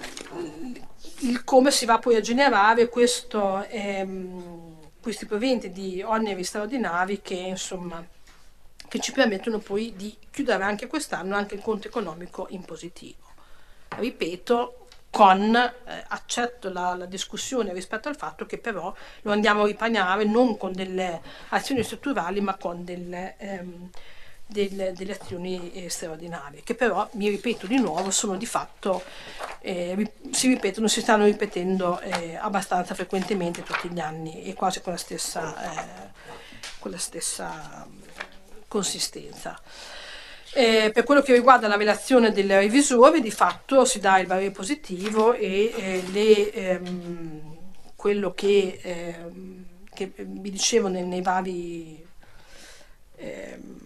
il come si va poi a generare questo, ehm, questi proventi di oneri straordinari che insomma che ci permettono poi di chiudere anche quest'anno anche il conto economico in positivo. Ripeto, con eh, accetto la, la discussione rispetto al fatto che però lo andiamo a ripianare non con delle azioni strutturali ma con delle ehm, del, delle azioni eh, straordinarie, che però, mi ripeto di nuovo, sono di fatto, eh, si ripetono, si stanno ripetendo eh, abbastanza frequentemente tutti gli anni e quasi con la stessa, eh, con la stessa consistenza. Eh, per quello che riguarda la relazione del revisore, di fatto si dà il parere positivo e eh, le, ehm, quello che, ehm, che vi dicevo nei, nei vari ehm,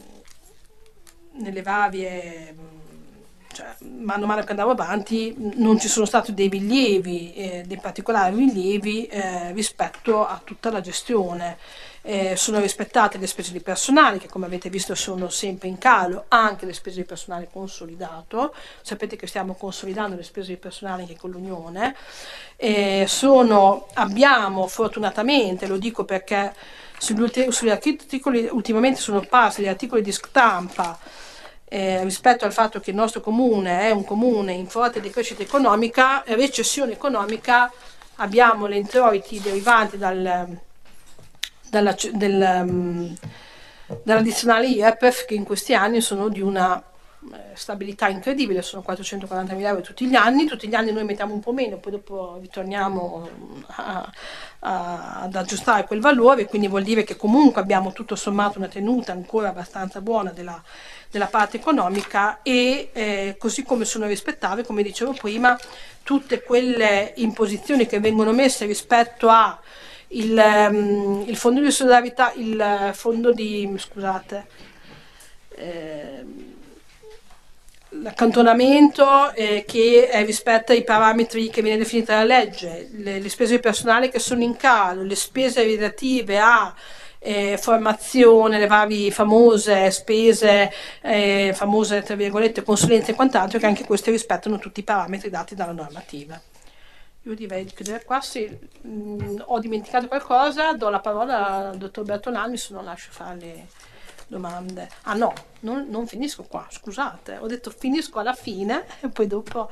nelle varie, cioè, mano a mano che andavo avanti, non ci sono stati dei rilievi, eh, dei particolari rilievi eh, rispetto a tutta la gestione. Eh, sono rispettate le spese di personale, che come avete visto sono sempre in calo, anche le spese di personale consolidato. Sapete che stiamo consolidando le spese di personale anche con l'Unione. Eh, sono, abbiamo fortunatamente, lo dico perché sugli, sugli articoli ultimamente sono apparsi gli articoli di stampa eh, rispetto al fatto che il nostro comune è un comune in forte decrescita economica, recessione economica, abbiamo le introiti derivanti dal, dalla, del, um, dall'addizionale I R P E F che in questi anni sono di una stabilità incredibile, sono quattrocentoquarantamila euro tutti gli anni, tutti gli anni noi mettiamo un po' meno, poi dopo ritorniamo a, a, ad aggiustare quel valore, quindi vuol dire che comunque abbiamo tutto sommato una tenuta ancora abbastanza buona della, della parte economica e eh, così come sono rispettate, come dicevo prima, tutte quelle imposizioni che vengono messe rispetto a il, um, il fondo di solidarietà, il fondo di, scusate, eh, l'accantonamento eh, che eh, rispetta i parametri che viene definita dalla legge, le, le spese di personale che sono in calo, le spese relative a eh, formazione, le varie famose spese, eh, famose tra virgolette consulenze e quant'altro, che anche queste rispettano tutti i parametri dati dalla normativa. Io direi di chiudere qua, se mh, ho dimenticato qualcosa do la parola al dottor Bertolani, se no lascio fare le domande. Ah no, non, non finisco qua, scusate, ho detto finisco alla fine e poi dopo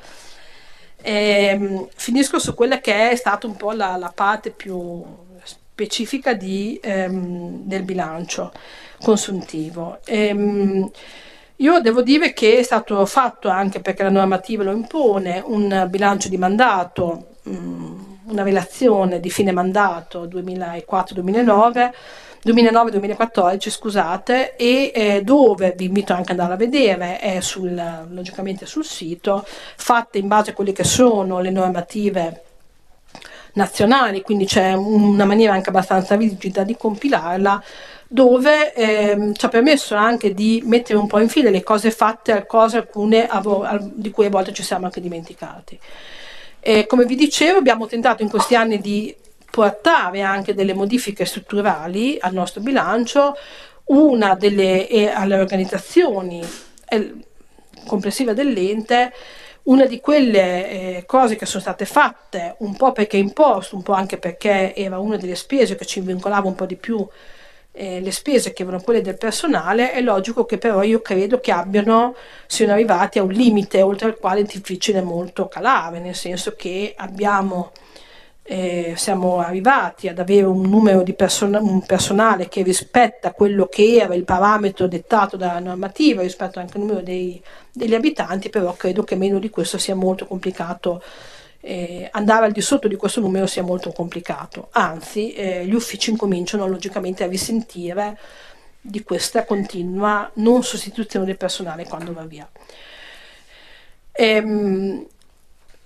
ehm, finisco su quella che è stata un po' la, la parte più specifica di, ehm, del bilancio consuntivo. Ehm, io devo dire che è stato fatto, anche perché la normativa lo impone, un bilancio di mandato, mh, una relazione di fine mandato duemilaquattro duemilanove duemilanove duemilaquattordici, scusate, e eh, dove vi invito anche ad andare a vedere, è sul, logicamente sul sito, fatte in base a quelle che sono le normative nazionali, quindi c'è una maniera anche abbastanza rigida di compilarla, dove eh, ci ha permesso anche di mettere un po' in fila le cose fatte al cose, alcune di cui a volte ci siamo anche dimenticati. E come vi dicevo, abbiamo tentato in questi anni di portare anche delle modifiche strutturali al nostro bilancio, una delle e alle organizzazioni eh, complessive dell'ente. Una di quelle eh, cose che sono state fatte, un po' perché imposto, un po' anche perché era una delle spese che ci vincolava un po' di più eh, le spese che erano quelle del personale, è logico che però io credo che abbiano, siano arrivati a un limite oltre il quale è difficile molto calare, nel senso che abbiamo Eh, siamo arrivati ad avere un numero di person- un personale che rispetta quello che era il parametro dettato dalla normativa rispetto anche al numero dei, degli abitanti, però credo che meno di questo sia molto complicato, eh, andare al di sotto di questo numero sia molto complicato, anzi eh, gli uffici incominciano logicamente a risentire di questa continua non sostituzione del personale quando va via. Ehm,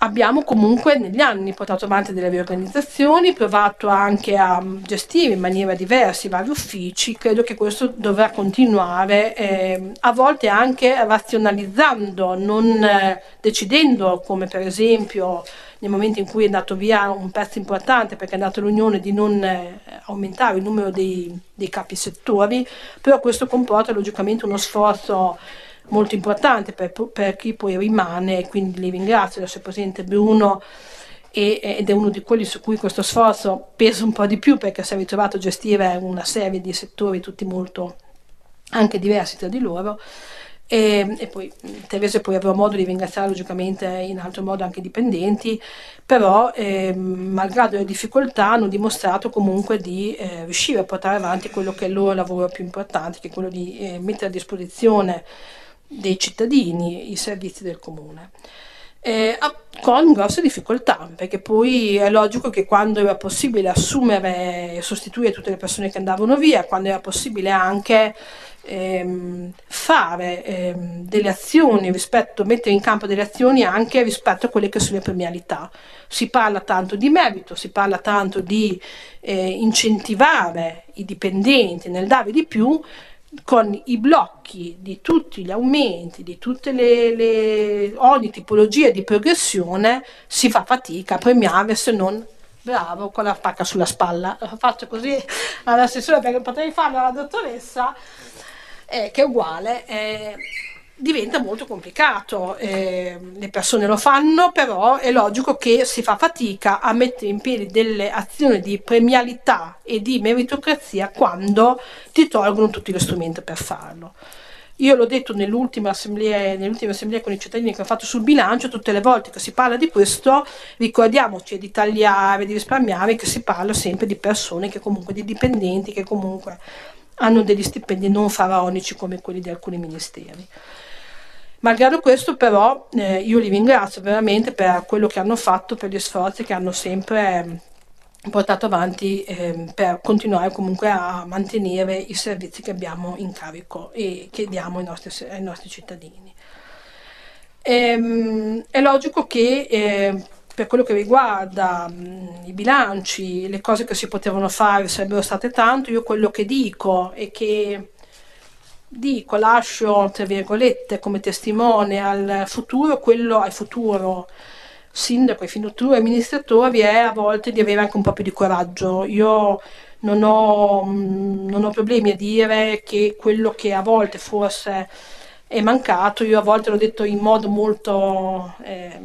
abbiamo comunque negli anni portato avanti delle riorganizzazioni, provato anche a gestire in maniera diversa i vari uffici. Credo che questo dovrà continuare, eh, a volte anche razionalizzando, non eh, decidendo, come per esempio nel momento in cui è andato via un pezzo importante perché è andata l'Unione, di non eh, aumentare il numero dei, dei capi settori, però questo comporta logicamente uno sforzo molto importante per, per chi poi rimane, quindi li ringrazio del suo presidente Bruno, e, ed è uno di quelli su cui questo sforzo pesa un po' di più, perché si è ritrovato a gestire una serie di settori tutti molto anche diversi tra di loro. E, e poi Teresa, poi avrò modo di ringraziare logicamente in altro modo anche i dipendenti, però eh, malgrado le difficoltà hanno dimostrato comunque di eh, riuscire a portare avanti quello che è il loro lavoro più importante, che è quello di eh, mettere a disposizione dei cittadini i servizi del comune. Eh, con grosse difficoltà, perché poi è logico che quando era possibile assumere e sostituire tutte le persone che andavano via, quando era possibile anche ehm, fare ehm, delle azioni rispetto, mettere in campo delle azioni anche rispetto a quelle che sono le premialità. Si parla tanto di merito, si parla tanto di eh, incentivare i dipendenti nel dare di più, con i blocchi di tutti gli aumenti, di tutte le, le ogni tipologia di progressione, si fa fatica a premiare, se non bravo con la pacca sulla spalla. Faccio così all'assessore perché potrei farlo alla dottoressa, eh, che è uguale. Eh, diventa molto complicato, eh, le persone lo fanno, però è logico che si fa fatica a mettere in piedi delle azioni di premialità e di meritocrazia quando ti tolgono tutti gli strumenti per farlo. Io l'ho detto nell'ultima assemblea, nell'ultima assemblea con i cittadini che ho fatto sul bilancio, tutte le volte che si parla di questo ricordiamoci di tagliare, di risparmiare, che si parla sempre di persone, che comunque di dipendenti, che comunque hanno degli stipendi non faraonici come quelli di alcuni ministeri. Malgrado questo, però, eh, io li ringrazio veramente per quello che hanno fatto, per gli sforzi che hanno sempre eh, portato avanti eh, per continuare comunque a mantenere i servizi che abbiamo in carico e che diamo ai nostri, ai nostri cittadini. Ehm, è logico che eh, per quello che riguarda mh, i bilanci, le cose che si potevano fare sarebbero state tanto. Io quello che dico è che dico, lascio tra virgolette come testimone al futuro, quello al futuro sindaco, ai futuri amministratori, è a volte di avere anche un po' più di coraggio. Io non ho, non ho problemi a dire che quello che a volte forse è mancato, io a volte l'ho detto in modo molto eh,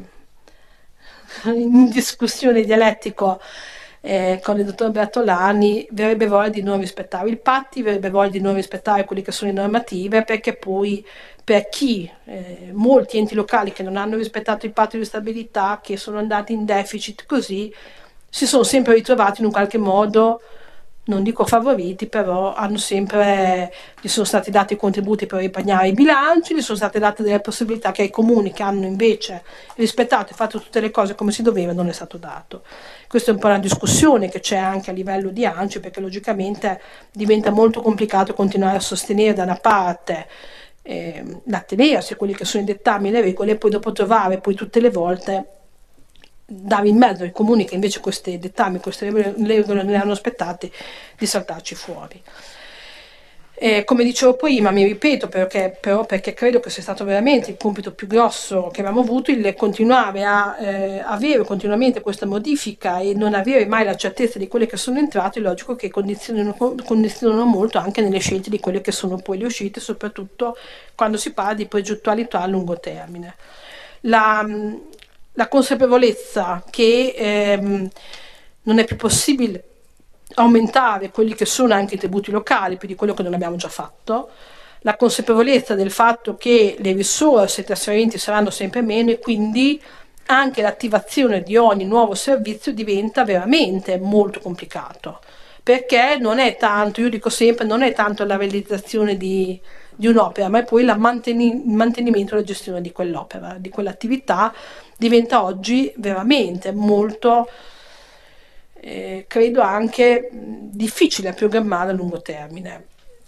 in discussione dialettico, eh, con il dottor Bertolani, verrebbe voglia di non rispettare i patti, verrebbe voglia di non rispettare quelle che sono le normative, perché poi per chi, eh, molti enti locali che non hanno rispettato il patto di stabilità, che sono andati in deficit così, si sono sempre ritrovati in un qualche modo, non dico favoriti, però hanno sempre, gli sono stati dati contributi per ripagnare i bilanci, gli sono state date delle possibilità che ai comuni che hanno invece rispettato e fatto tutte le cose come si doveva non è stato dato. Questa è un po' una discussione che c'è anche a livello di A N C I, perché logicamente diventa molto complicato continuare a sostenere da una parte eh, l'attenersi a quelli che sono i dettami e le regole, e poi dopo trovare poi tutte le volte dare in mezzo ai comuni che invece questi dettami, queste regole non le hanno aspettate, di saltarci fuori. Eh, come dicevo prima, mi ripeto, perché, però perché credo che sia stato veramente il compito più grosso che abbiamo avuto, il continuare a eh, avere continuamente questa modifica e non avere mai la certezza di quelle che sono entrate. È logico che condizionano, condizionano molto anche nelle scelte di quelle che sono poi le uscite, soprattutto quando si parla di progettualità a lungo termine. La, la consapevolezza che ehm, non è più possibile aumentare quelli che sono anche i tributi locali più di quello che non abbiamo già fatto, la consapevolezza del fatto che le risorse trasferenti saranno sempre meno e quindi anche l'attivazione di ogni nuovo servizio diventa veramente molto complicato, perché non è tanto, io dico sempre, non è tanto la realizzazione di, di un'opera, ma è poi la manteni- il mantenimento e la gestione di quell'opera, di quell'attività, diventa oggi veramente molto, eh, credo anche mh, difficile a programmare a lungo termine.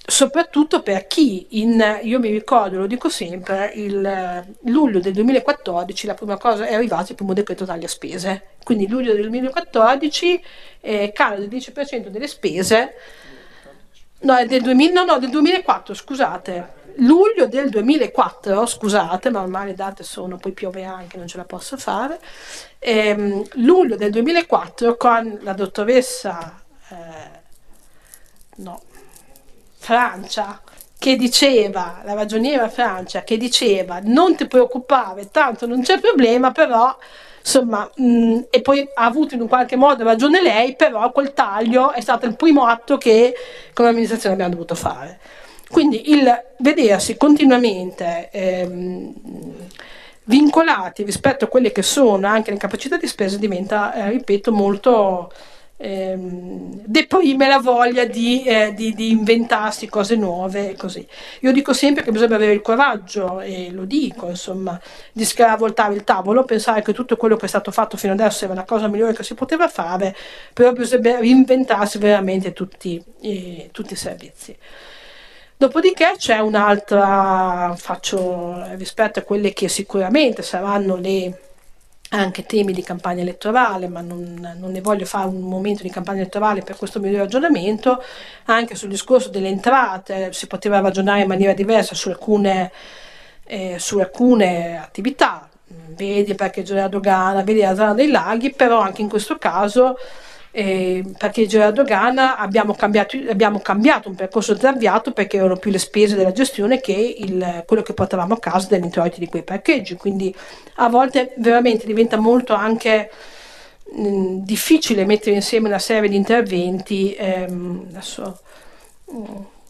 soprattutto per chi, in, io mi ricordo, lo dico sempre, il luglio del duemilaquattordici la prima cosa è arrivato il primo decreto taglia spese, quindi luglio del duemilaquattordici eh, calo del dieci per cento delle spese, no, è del, duemila, no, no, del duemilaquattro, scusate, luglio del duemilaquattro, scusate, ma ormai le date sono, poi piove anche, non ce la posso fare, ehm, luglio del duemilaquattro con la dottoressa, eh, no, Francia, che diceva, la ragioniera Francia, che diceva non ti preoccupare, tanto non c'è problema, però insomma, mh, e poi ha avuto in un qualche modo ragione lei, però quel taglio è stato il primo atto che come amministrazione abbiamo dovuto fare. Quindi il vedersi continuamente ehm, vincolati rispetto a quelle che sono anche le capacità di spesa diventa, eh, ripeto, molto ehm, deprime la voglia di, eh, di, di inventarsi cose nuove e così. Io dico sempre che bisogna avere il coraggio, e lo dico, insomma, di scaravoltare il tavolo, pensare che tutto quello che è stato fatto fino adesso era la cosa migliore che si poteva fare, però bisogna reinventarsi veramente tutti, eh, tutti i servizi. Dopodiché c'è un'altra, faccio rispetto a quelle che sicuramente saranno le, anche temi di campagna elettorale, ma non, non ne voglio fare un momento di campagna elettorale per questo mio ragionamento, anche sul discorso delle entrate si poteva ragionare in maniera diversa su alcune, eh, su alcune attività, vedi perché Gerardo Gana, vedi la zona dei laghi, però anche in questo caso eh, perché Gerardo Gana abbiamo cambiato, abbiamo cambiato un percorso già avviato perché erano più le spese della gestione che il, quello che portavamo a casa dagli introiti di quei parcheggi, quindi a volte veramente diventa molto anche mh, difficile mettere insieme una serie di interventi. Ehm, adesso, mh,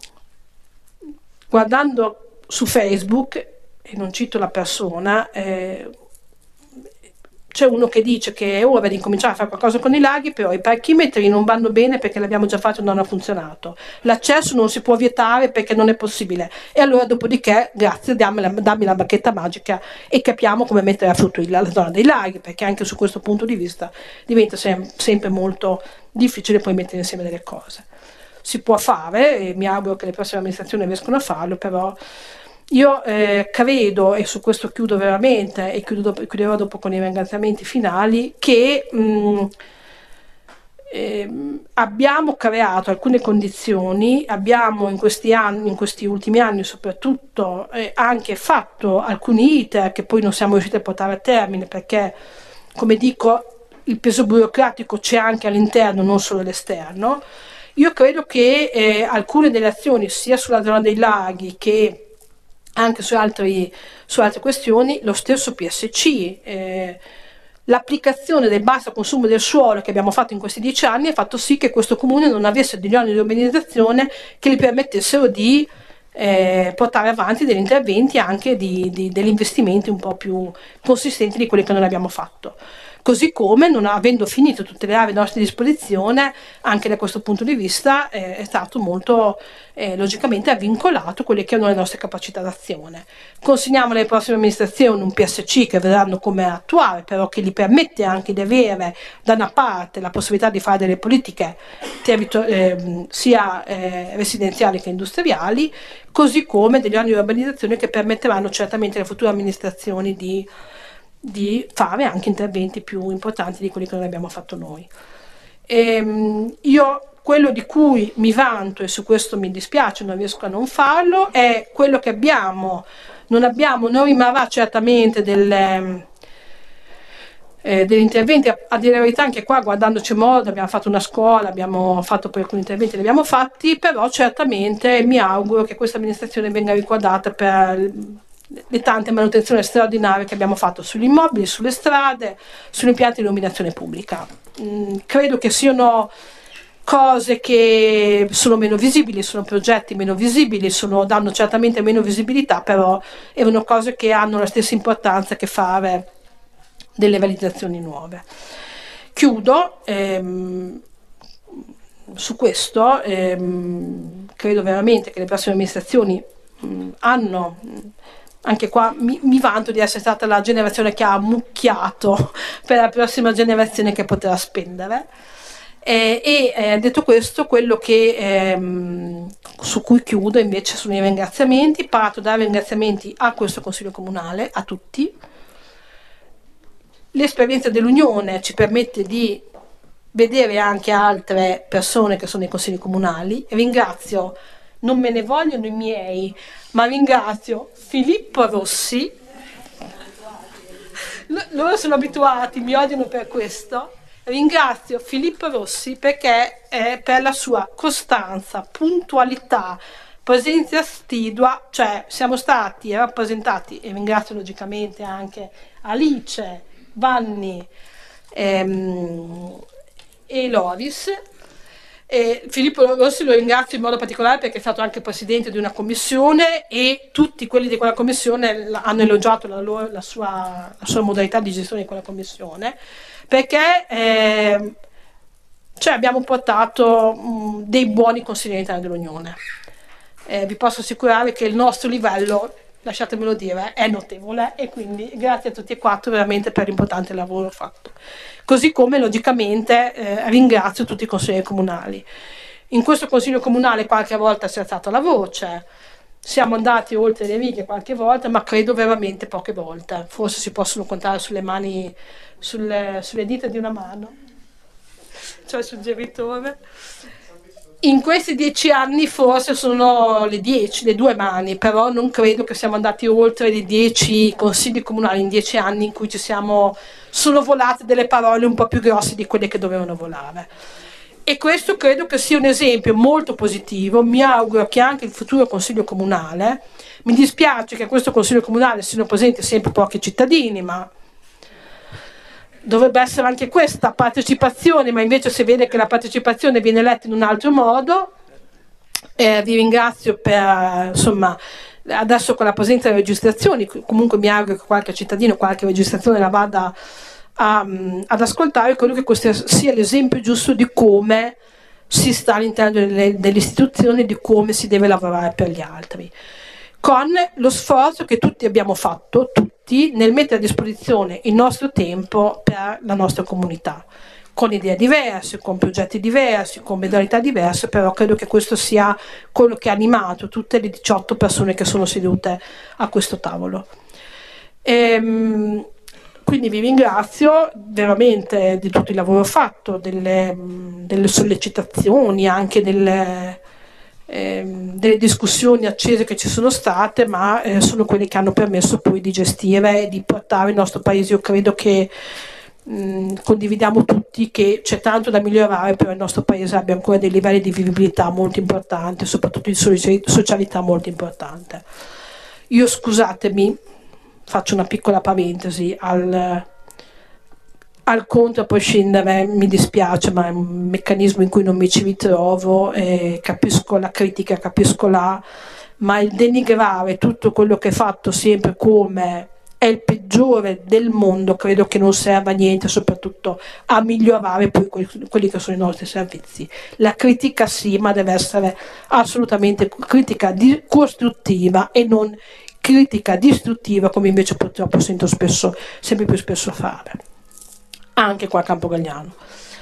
guardando su Facebook, e non cito la persona, eh, c'è uno che dice che è ora di incominciare a fare qualcosa con i laghi, però i parchimetri non vanno bene perché l'abbiamo già fatto e non ha funzionato, l'accesso non si può vietare perché non è possibile, e allora dopodiché grazie dammi la, dammi la bacchetta magica e capiamo come mettere a frutto la, la zona dei laghi, perché anche su questo punto di vista diventa sem- sempre molto difficile poi mettere insieme delle cose. Si può fare e mi auguro che le prossime amministrazioni riescano a farlo, però io eh, credo, e su questo chiudo veramente, e chiudo dopo, chiuderò dopo con i ringraziamenti finali, che mh, eh, abbiamo creato alcune condizioni, abbiamo in questi anni, in questi ultimi anni soprattutto, eh, anche fatto alcuni iter che poi non siamo riusciti a portare a termine perché, come dico, il peso burocratico c'è anche all'interno, non solo all'esterno. Io credo che eh, alcune delle azioni, sia sulla zona dei laghi che anche su, altri, su altre questioni, lo stesso P S C, eh, l'applicazione del basso consumo del suolo che abbiamo fatto in questi dieci anni ha fatto sì che questo comune non avesse degli oneri di urbanizzazione che gli permettessero di eh, portare avanti degli interventi anche di, di, degli investimenti un po' più consistenti di quelli che non abbiamo fatto. Così come, non avendo finito tutte le aree a nostra disposizione, anche da questo punto di vista eh, è stato molto eh, logicamente avvincolato quelle che erano le nostre capacità d'azione. Consegniamo alle prossime amministrazioni un P S C che vedranno come attuare, però che gli permette anche di avere da una parte la possibilità di fare delle politiche territor- eh, sia eh, residenziali che industriali, così come degli anni di urbanizzazione che permetteranno certamente alle future amministrazioni di di fare anche interventi più importanti di quelli che non abbiamo fatto noi. E, io quello di cui mi vanto, e su questo mi dispiace, non riesco a non farlo, è quello che abbiamo, non abbiamo, non rimarrà certamente delle, eh, degli interventi, a, a dire la verità anche qua guardandoci molto, abbiamo fatto una scuola, abbiamo fatto poi alcuni interventi, li abbiamo fatti, però certamente mi auguro che questa amministrazione venga ricordata per le tante manutenzioni straordinarie che abbiamo fatto sugli immobili, sulle strade, sugli impianti di illuminazione pubblica. Mm, credo che siano cose che sono meno visibili, sono progetti meno visibili, sono, danno certamente meno visibilità, però erano cose che hanno la stessa importanza che fare delle realizzazioni nuove. Chiudo ehm, su questo, ehm, credo veramente che le prossime amministrazioni mh, hanno... Anche qua mi, mi vanto di essere stata la generazione che ha ammucchiato per la prossima generazione che potrà spendere. Eh, e eh, detto questo, quello che, ehm, su cui chiudo invece sono i ringraziamenti. Parto dai ringraziamenti a questo Consiglio Comunale, a tutti. L'esperienza dell'Unione ci permette di vedere anche altre persone che sono nei consigli comunali. Ringrazio, non me ne vogliono i miei, ma ringrazio Filippo Rossi. L- loro sono abituati, mi odiano per questo. Ringrazio Filippo Rossi perché è per la sua costanza, puntualità, presenza assidua, cioè siamo stati rappresentati, e ringrazio logicamente anche Alice, Vanni ehm, e Loris. E Filippo Rossi lo ringrazio in modo particolare perché è stato anche presidente di una commissione e tutti quelli di quella commissione hanno elogiato la, loro, la, sua, la sua modalità di gestione di quella commissione, perché eh, cioè abbiamo portato mh, dei buoni consigli all'interno dell'Unione. Eh, vi posso assicurare che il nostro livello, lasciatemelo dire, è notevole, e quindi grazie a tutti e quattro veramente per l'importante lavoro fatto. Così come logicamente eh, ringrazio tutti i consiglieri comunali. In questo consiglio comunale qualche volta si è alzata la voce, siamo andati oltre le righe qualche volta, ma credo veramente poche volte. Forse si possono contare sulle mani, sulle, sulle dita di una mano, cioè sul genitore. In questi dieci anni forse sono le dieci, le due mani, però non credo che siamo andati oltre i dieci consigli comunali in dieci anni in cui ci siamo, sono volate delle parole un po' più grosse di quelle che dovevano volare. E questo credo che sia un esempio molto positivo. Mi auguro che anche il futuro consiglio comunale, mi dispiace che a questo consiglio comunale siano presenti sempre pochi cittadini, ma dovrebbe essere anche questa partecipazione, ma invece si vede che la partecipazione viene letta in un altro modo. Eh, vi ringrazio per, insomma, adesso con la presenza delle registrazioni, comunque mi auguro che qualche cittadino qualche registrazione la vada a, ad ascoltare. Credo che questo sia l'esempio giusto di come si sta all'interno delle, delle istituzioni, di come si deve lavorare per gli altri, con lo sforzo che tutti abbiamo fatto, tutti, nel mettere a disposizione il nostro tempo per la nostra comunità, con idee diverse, con progetti diversi, con modalità diverse, però credo che questo sia quello che ha animato tutte le diciotto persone che sono sedute a questo tavolo. Ehm, quindi vi ringrazio veramente di tutto il lavoro fatto, delle, delle sollecitazioni, anche delle... Eh, delle discussioni accese che ci sono state, ma eh, sono quelle che hanno permesso poi di gestire e di portare il nostro paese. Io credo che mh, condividiamo tutti che c'è tanto da migliorare, però il nostro paese abbia ancora dei livelli di vivibilità molto importanti, soprattutto di socialità molto importante. Io, scusatemi, faccio una piccola parentesi al al contro, a prescindere, mi dispiace, ma è un meccanismo in cui non mi ci ritrovo, eh, capisco la critica, capisco la, ma il denigrare tutto quello che è fatto sempre come è il peggiore del mondo, credo che non serva a niente, soprattutto a migliorare poi quelli che sono i nostri servizi. La critica sì, ma deve essere assolutamente critica di, costruttiva e non critica distruttiva, come invece purtroppo sento spesso, sempre più spesso fare, anche qua a Campogalliano.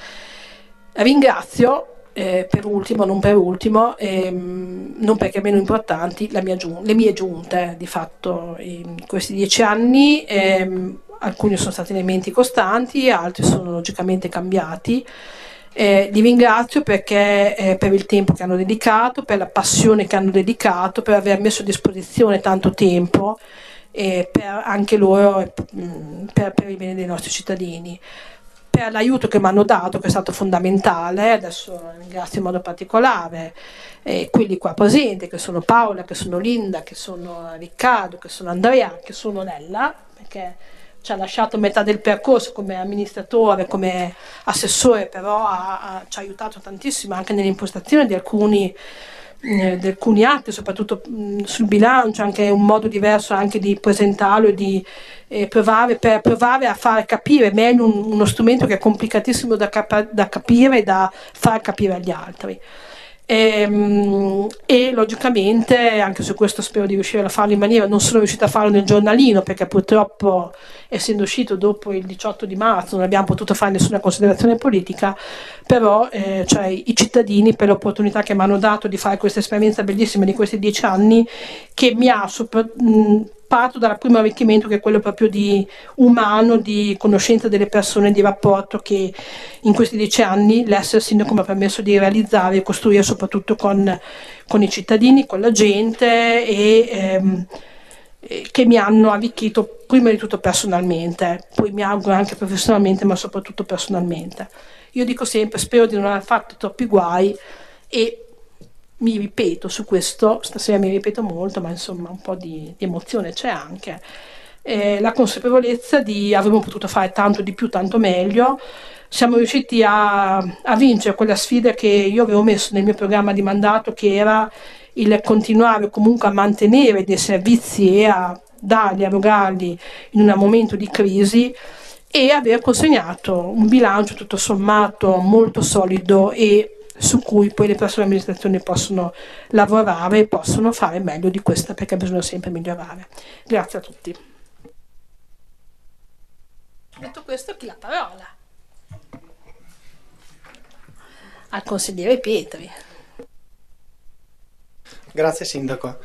Ringrazio eh, per ultimo, non per ultimo, ehm, non perché meno importanti, la mia giun- le mie giunte di fatto in questi dieci anni. Ehm, alcuni sono stati elementi costanti, altri sono logicamente cambiati. Eh, li ringrazio perché eh, per il tempo che hanno dedicato, per la passione che hanno dedicato, per aver messo a disposizione tanto tempo, e per anche loro, per, per il bene dei nostri cittadini, per l'aiuto che mi hanno dato, che è stato fondamentale. Adesso ringrazio in modo particolare eh, quelli qua presenti, che sono Paola, che sono Linda, che sono Riccardo, che sono Andrea, che sono Nella, perché ci ha lasciato metà del percorso come amministratore, come assessore, però ha, ha, ci ha aiutato tantissimo anche nell'impostazione di alcuni di alcuni atti, soprattutto mh, sul bilancio, anche un modo diverso anche di presentarlo e di eh, provare, per provare a far capire meglio un, uno strumento che è complicatissimo da, capa- da capire e da far capire agli altri. E, e logicamente anche su questo spero di riuscire a farlo in maniera, non sono riuscita a farlo nel giornalino perché purtroppo essendo uscito dopo il diciotto di marzo non abbiamo potuto fare nessuna considerazione politica, però eh, cioè, i cittadini per l'opportunità che mi hanno dato di fare questa esperienza bellissima di questi dieci anni che mi ha sopra, mh, parto dal primo arricchimento che è quello proprio di umano, di conoscenza delle persone, di rapporto che in questi dieci anni l'essere sindaco mi ha permesso di realizzare e costruire soprattutto con, con i cittadini, con la gente e ehm, che mi hanno arricchito prima di tutto personalmente, poi mi auguro anche professionalmente ma soprattutto personalmente. Io dico sempre, spero di non aver fatto troppi guai e mi ripeto su questo, stasera mi ripeto molto, ma insomma un po' di, di emozione c'è anche. Eh, la consapevolezza di avremmo potuto fare tanto di più, tanto meglio. Siamo riusciti a, a vincere quella sfida che io avevo messo nel mio programma di mandato, che era il continuare comunque a mantenere dei servizi e a darli, a erogarli in un momento di crisi e aver consegnato un bilancio tutto sommato molto solido e su cui poi le prossime amministrazioni possono lavorare e possono fare meglio di questa perché bisogna sempre migliorare. Grazie a tutti. Detto questo, chi la parola? Al consigliere Pietri. Grazie Sindaco.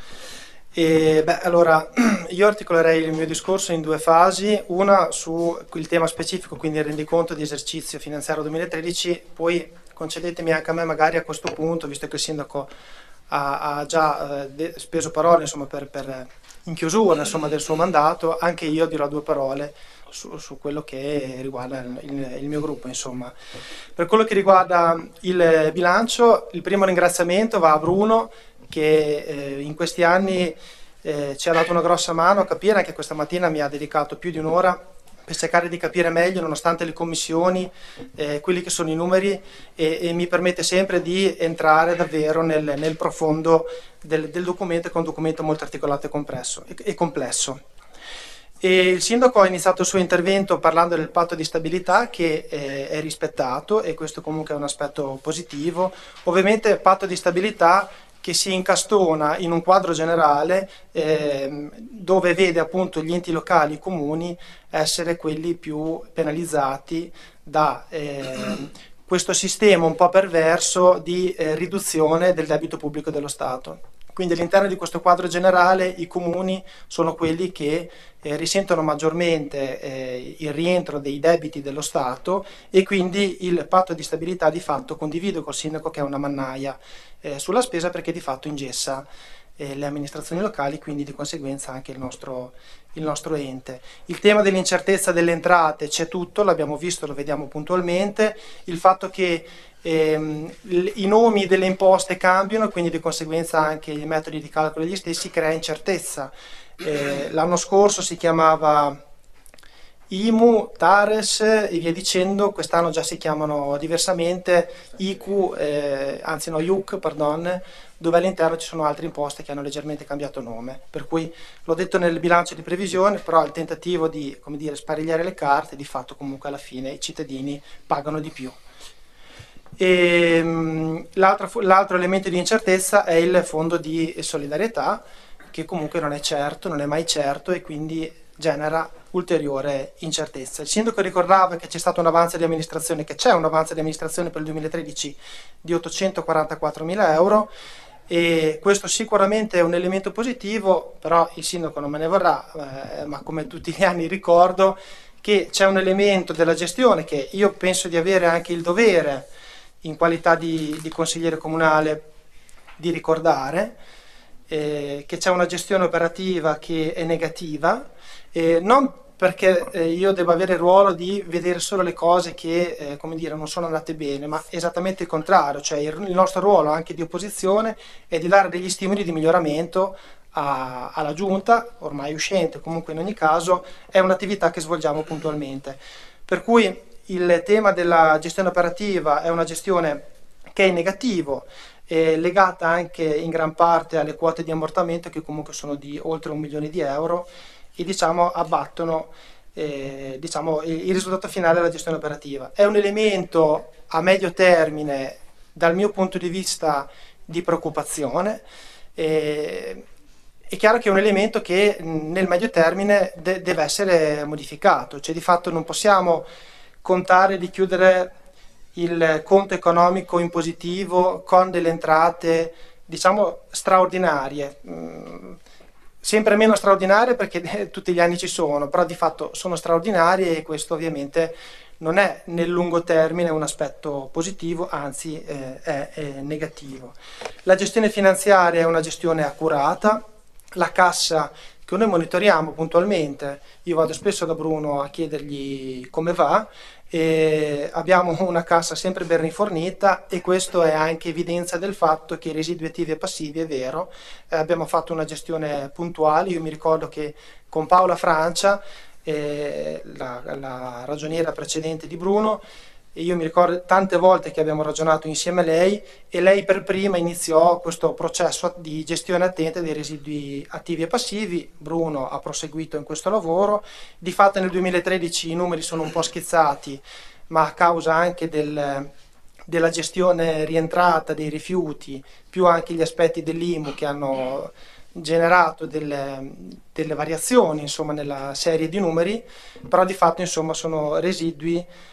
E, beh, allora, io articolerei il mio discorso in due fasi, una sul tema specifico, quindi il rendiconto di esercizio finanziario duemilatredici, poi concedetemi anche a me magari a questo punto, visto che il Sindaco ha, ha già eh, speso parole insomma, per, per, in chiusura insomma, del suo mandato, anche io dirò due parole su, su quello che riguarda il, il mio gruppo. Insomma. Per quello che riguarda il bilancio, il primo ringraziamento va a Bruno, che eh, in questi anni eh, ci ha dato una grossa mano a capire, anche questa mattina mi ha dedicato più di un'ora per cercare di capire meglio, nonostante le commissioni, eh, quelli che sono i numeri e, e mi permette sempre di entrare davvero nel, nel profondo del, del documento, che è un documento molto articolato e, compresso, e, e complesso. E il Sindaco ha iniziato il suo intervento parlando del patto di stabilità che eh, è rispettato e questo comunque è un aspetto positivo. Ovviamente il patto di stabilità che si incastona in un quadro generale eh, dove vede appunto gli enti locali, i comuni, essere quelli più penalizzati da eh, questo sistema un po' perverso di eh, riduzione del debito pubblico dello Stato. Quindi all'interno di questo quadro generale i comuni sono quelli che eh, risentono maggiormente eh, il rientro dei debiti dello Stato e quindi il patto di stabilità di fatto condivido col Sindaco che è una mannaia eh, sulla spesa perché di fatto ingessa eh, le amministrazioni locali, quindi di conseguenza anche il nostro, il nostro ente. Il tema dell'incertezza delle entrate c'è tutto, l'abbiamo visto, lo vediamo puntualmente, il fatto che ehm, i nomi delle imposte cambiano, quindi di conseguenza anche i metodi di calcolo degli stessi crea incertezza. Eh, l'anno scorso si chiamava I M U, TARES e via dicendo, quest'anno già si chiamano diversamente I Q U, eh, anzi no, I U C, pardon, dove all'interno ci sono altre imposte che hanno leggermente cambiato nome, per cui l'ho detto nel bilancio di previsione, però il tentativo di, come dire, sparigliare le carte, di fatto comunque alla fine i cittadini pagano di più. E, um, l'altro, l'altro elemento di incertezza è il fondo di solidarietà, che comunque non è certo, non è mai certo e quindi genera ulteriore incertezza. Il Sindaco ricordava che c'è stato un avanzo di amministrazione, che c'è un avanzo di amministrazione per il duemilatredici di ottocentoquarantaquattromila euro e questo sicuramente è un elemento positivo, però il Sindaco non me ne vorrà, eh, ma come tutti gli anni ricordo che c'è un elemento della gestione che io penso di avere anche il dovere in qualità di, di consigliere comunale di ricordare, eh, che c'è una gestione operativa che è negativa, eh, non perché eh, io devo avere il ruolo di vedere solo le cose che eh, come dire, non sono andate bene, ma esattamente il contrario, cioè il, il nostro ruolo anche di opposizione è di dare degli stimoli di miglioramento a, alla giunta, ormai uscente, comunque in ogni caso è un'attività che svolgiamo puntualmente. Per cui il tema della gestione operativa è una gestione che è in negativo, è legata anche in gran parte alle quote di ammortamento che comunque sono di oltre un milione di euro e diciamo abbattono eh, diciamo, il, il risultato finale della gestione operativa. È un elemento a medio termine dal mio punto di vista di preoccupazione. E, è chiaro che è un elemento che nel medio termine de- deve essere modificato, cioè di fatto non possiamo contare di chiudere il conto economico in positivo con delle entrate, diciamo, straordinarie, mm, sempre meno straordinarie perché tutti gli anni ci sono, però di fatto sono straordinarie, e questo ovviamente non è nel lungo termine un aspetto positivo, anzi eh, è, è negativo. La gestione finanziaria è una gestione accurata, la cassa che noi monitoriamo puntualmente, io vado spesso da Bruno a chiedergli come va, e abbiamo una cassa sempre ben rifornita, e questo è anche evidenza del fatto che i residui attivi e passivi, è vero, eh, abbiamo fatto una gestione puntuale. Io mi ricordo che con Paola Francia, eh, la, la ragioniera precedente di Bruno, e io mi ricordo tante volte che abbiamo ragionato insieme a lei, e lei per prima iniziò questo processo di gestione attenta dei residui attivi e passivi. Bruno ha proseguito in questo lavoro. Di fatto nel duemilatredici i numeri sono un po' schizzati, ma a causa anche del, della gestione rientrata dei rifiuti, più anche gli aspetti dell'I M U che hanno generato delle, delle variazioni insomma nella serie di numeri, però di fatto insomma sono residui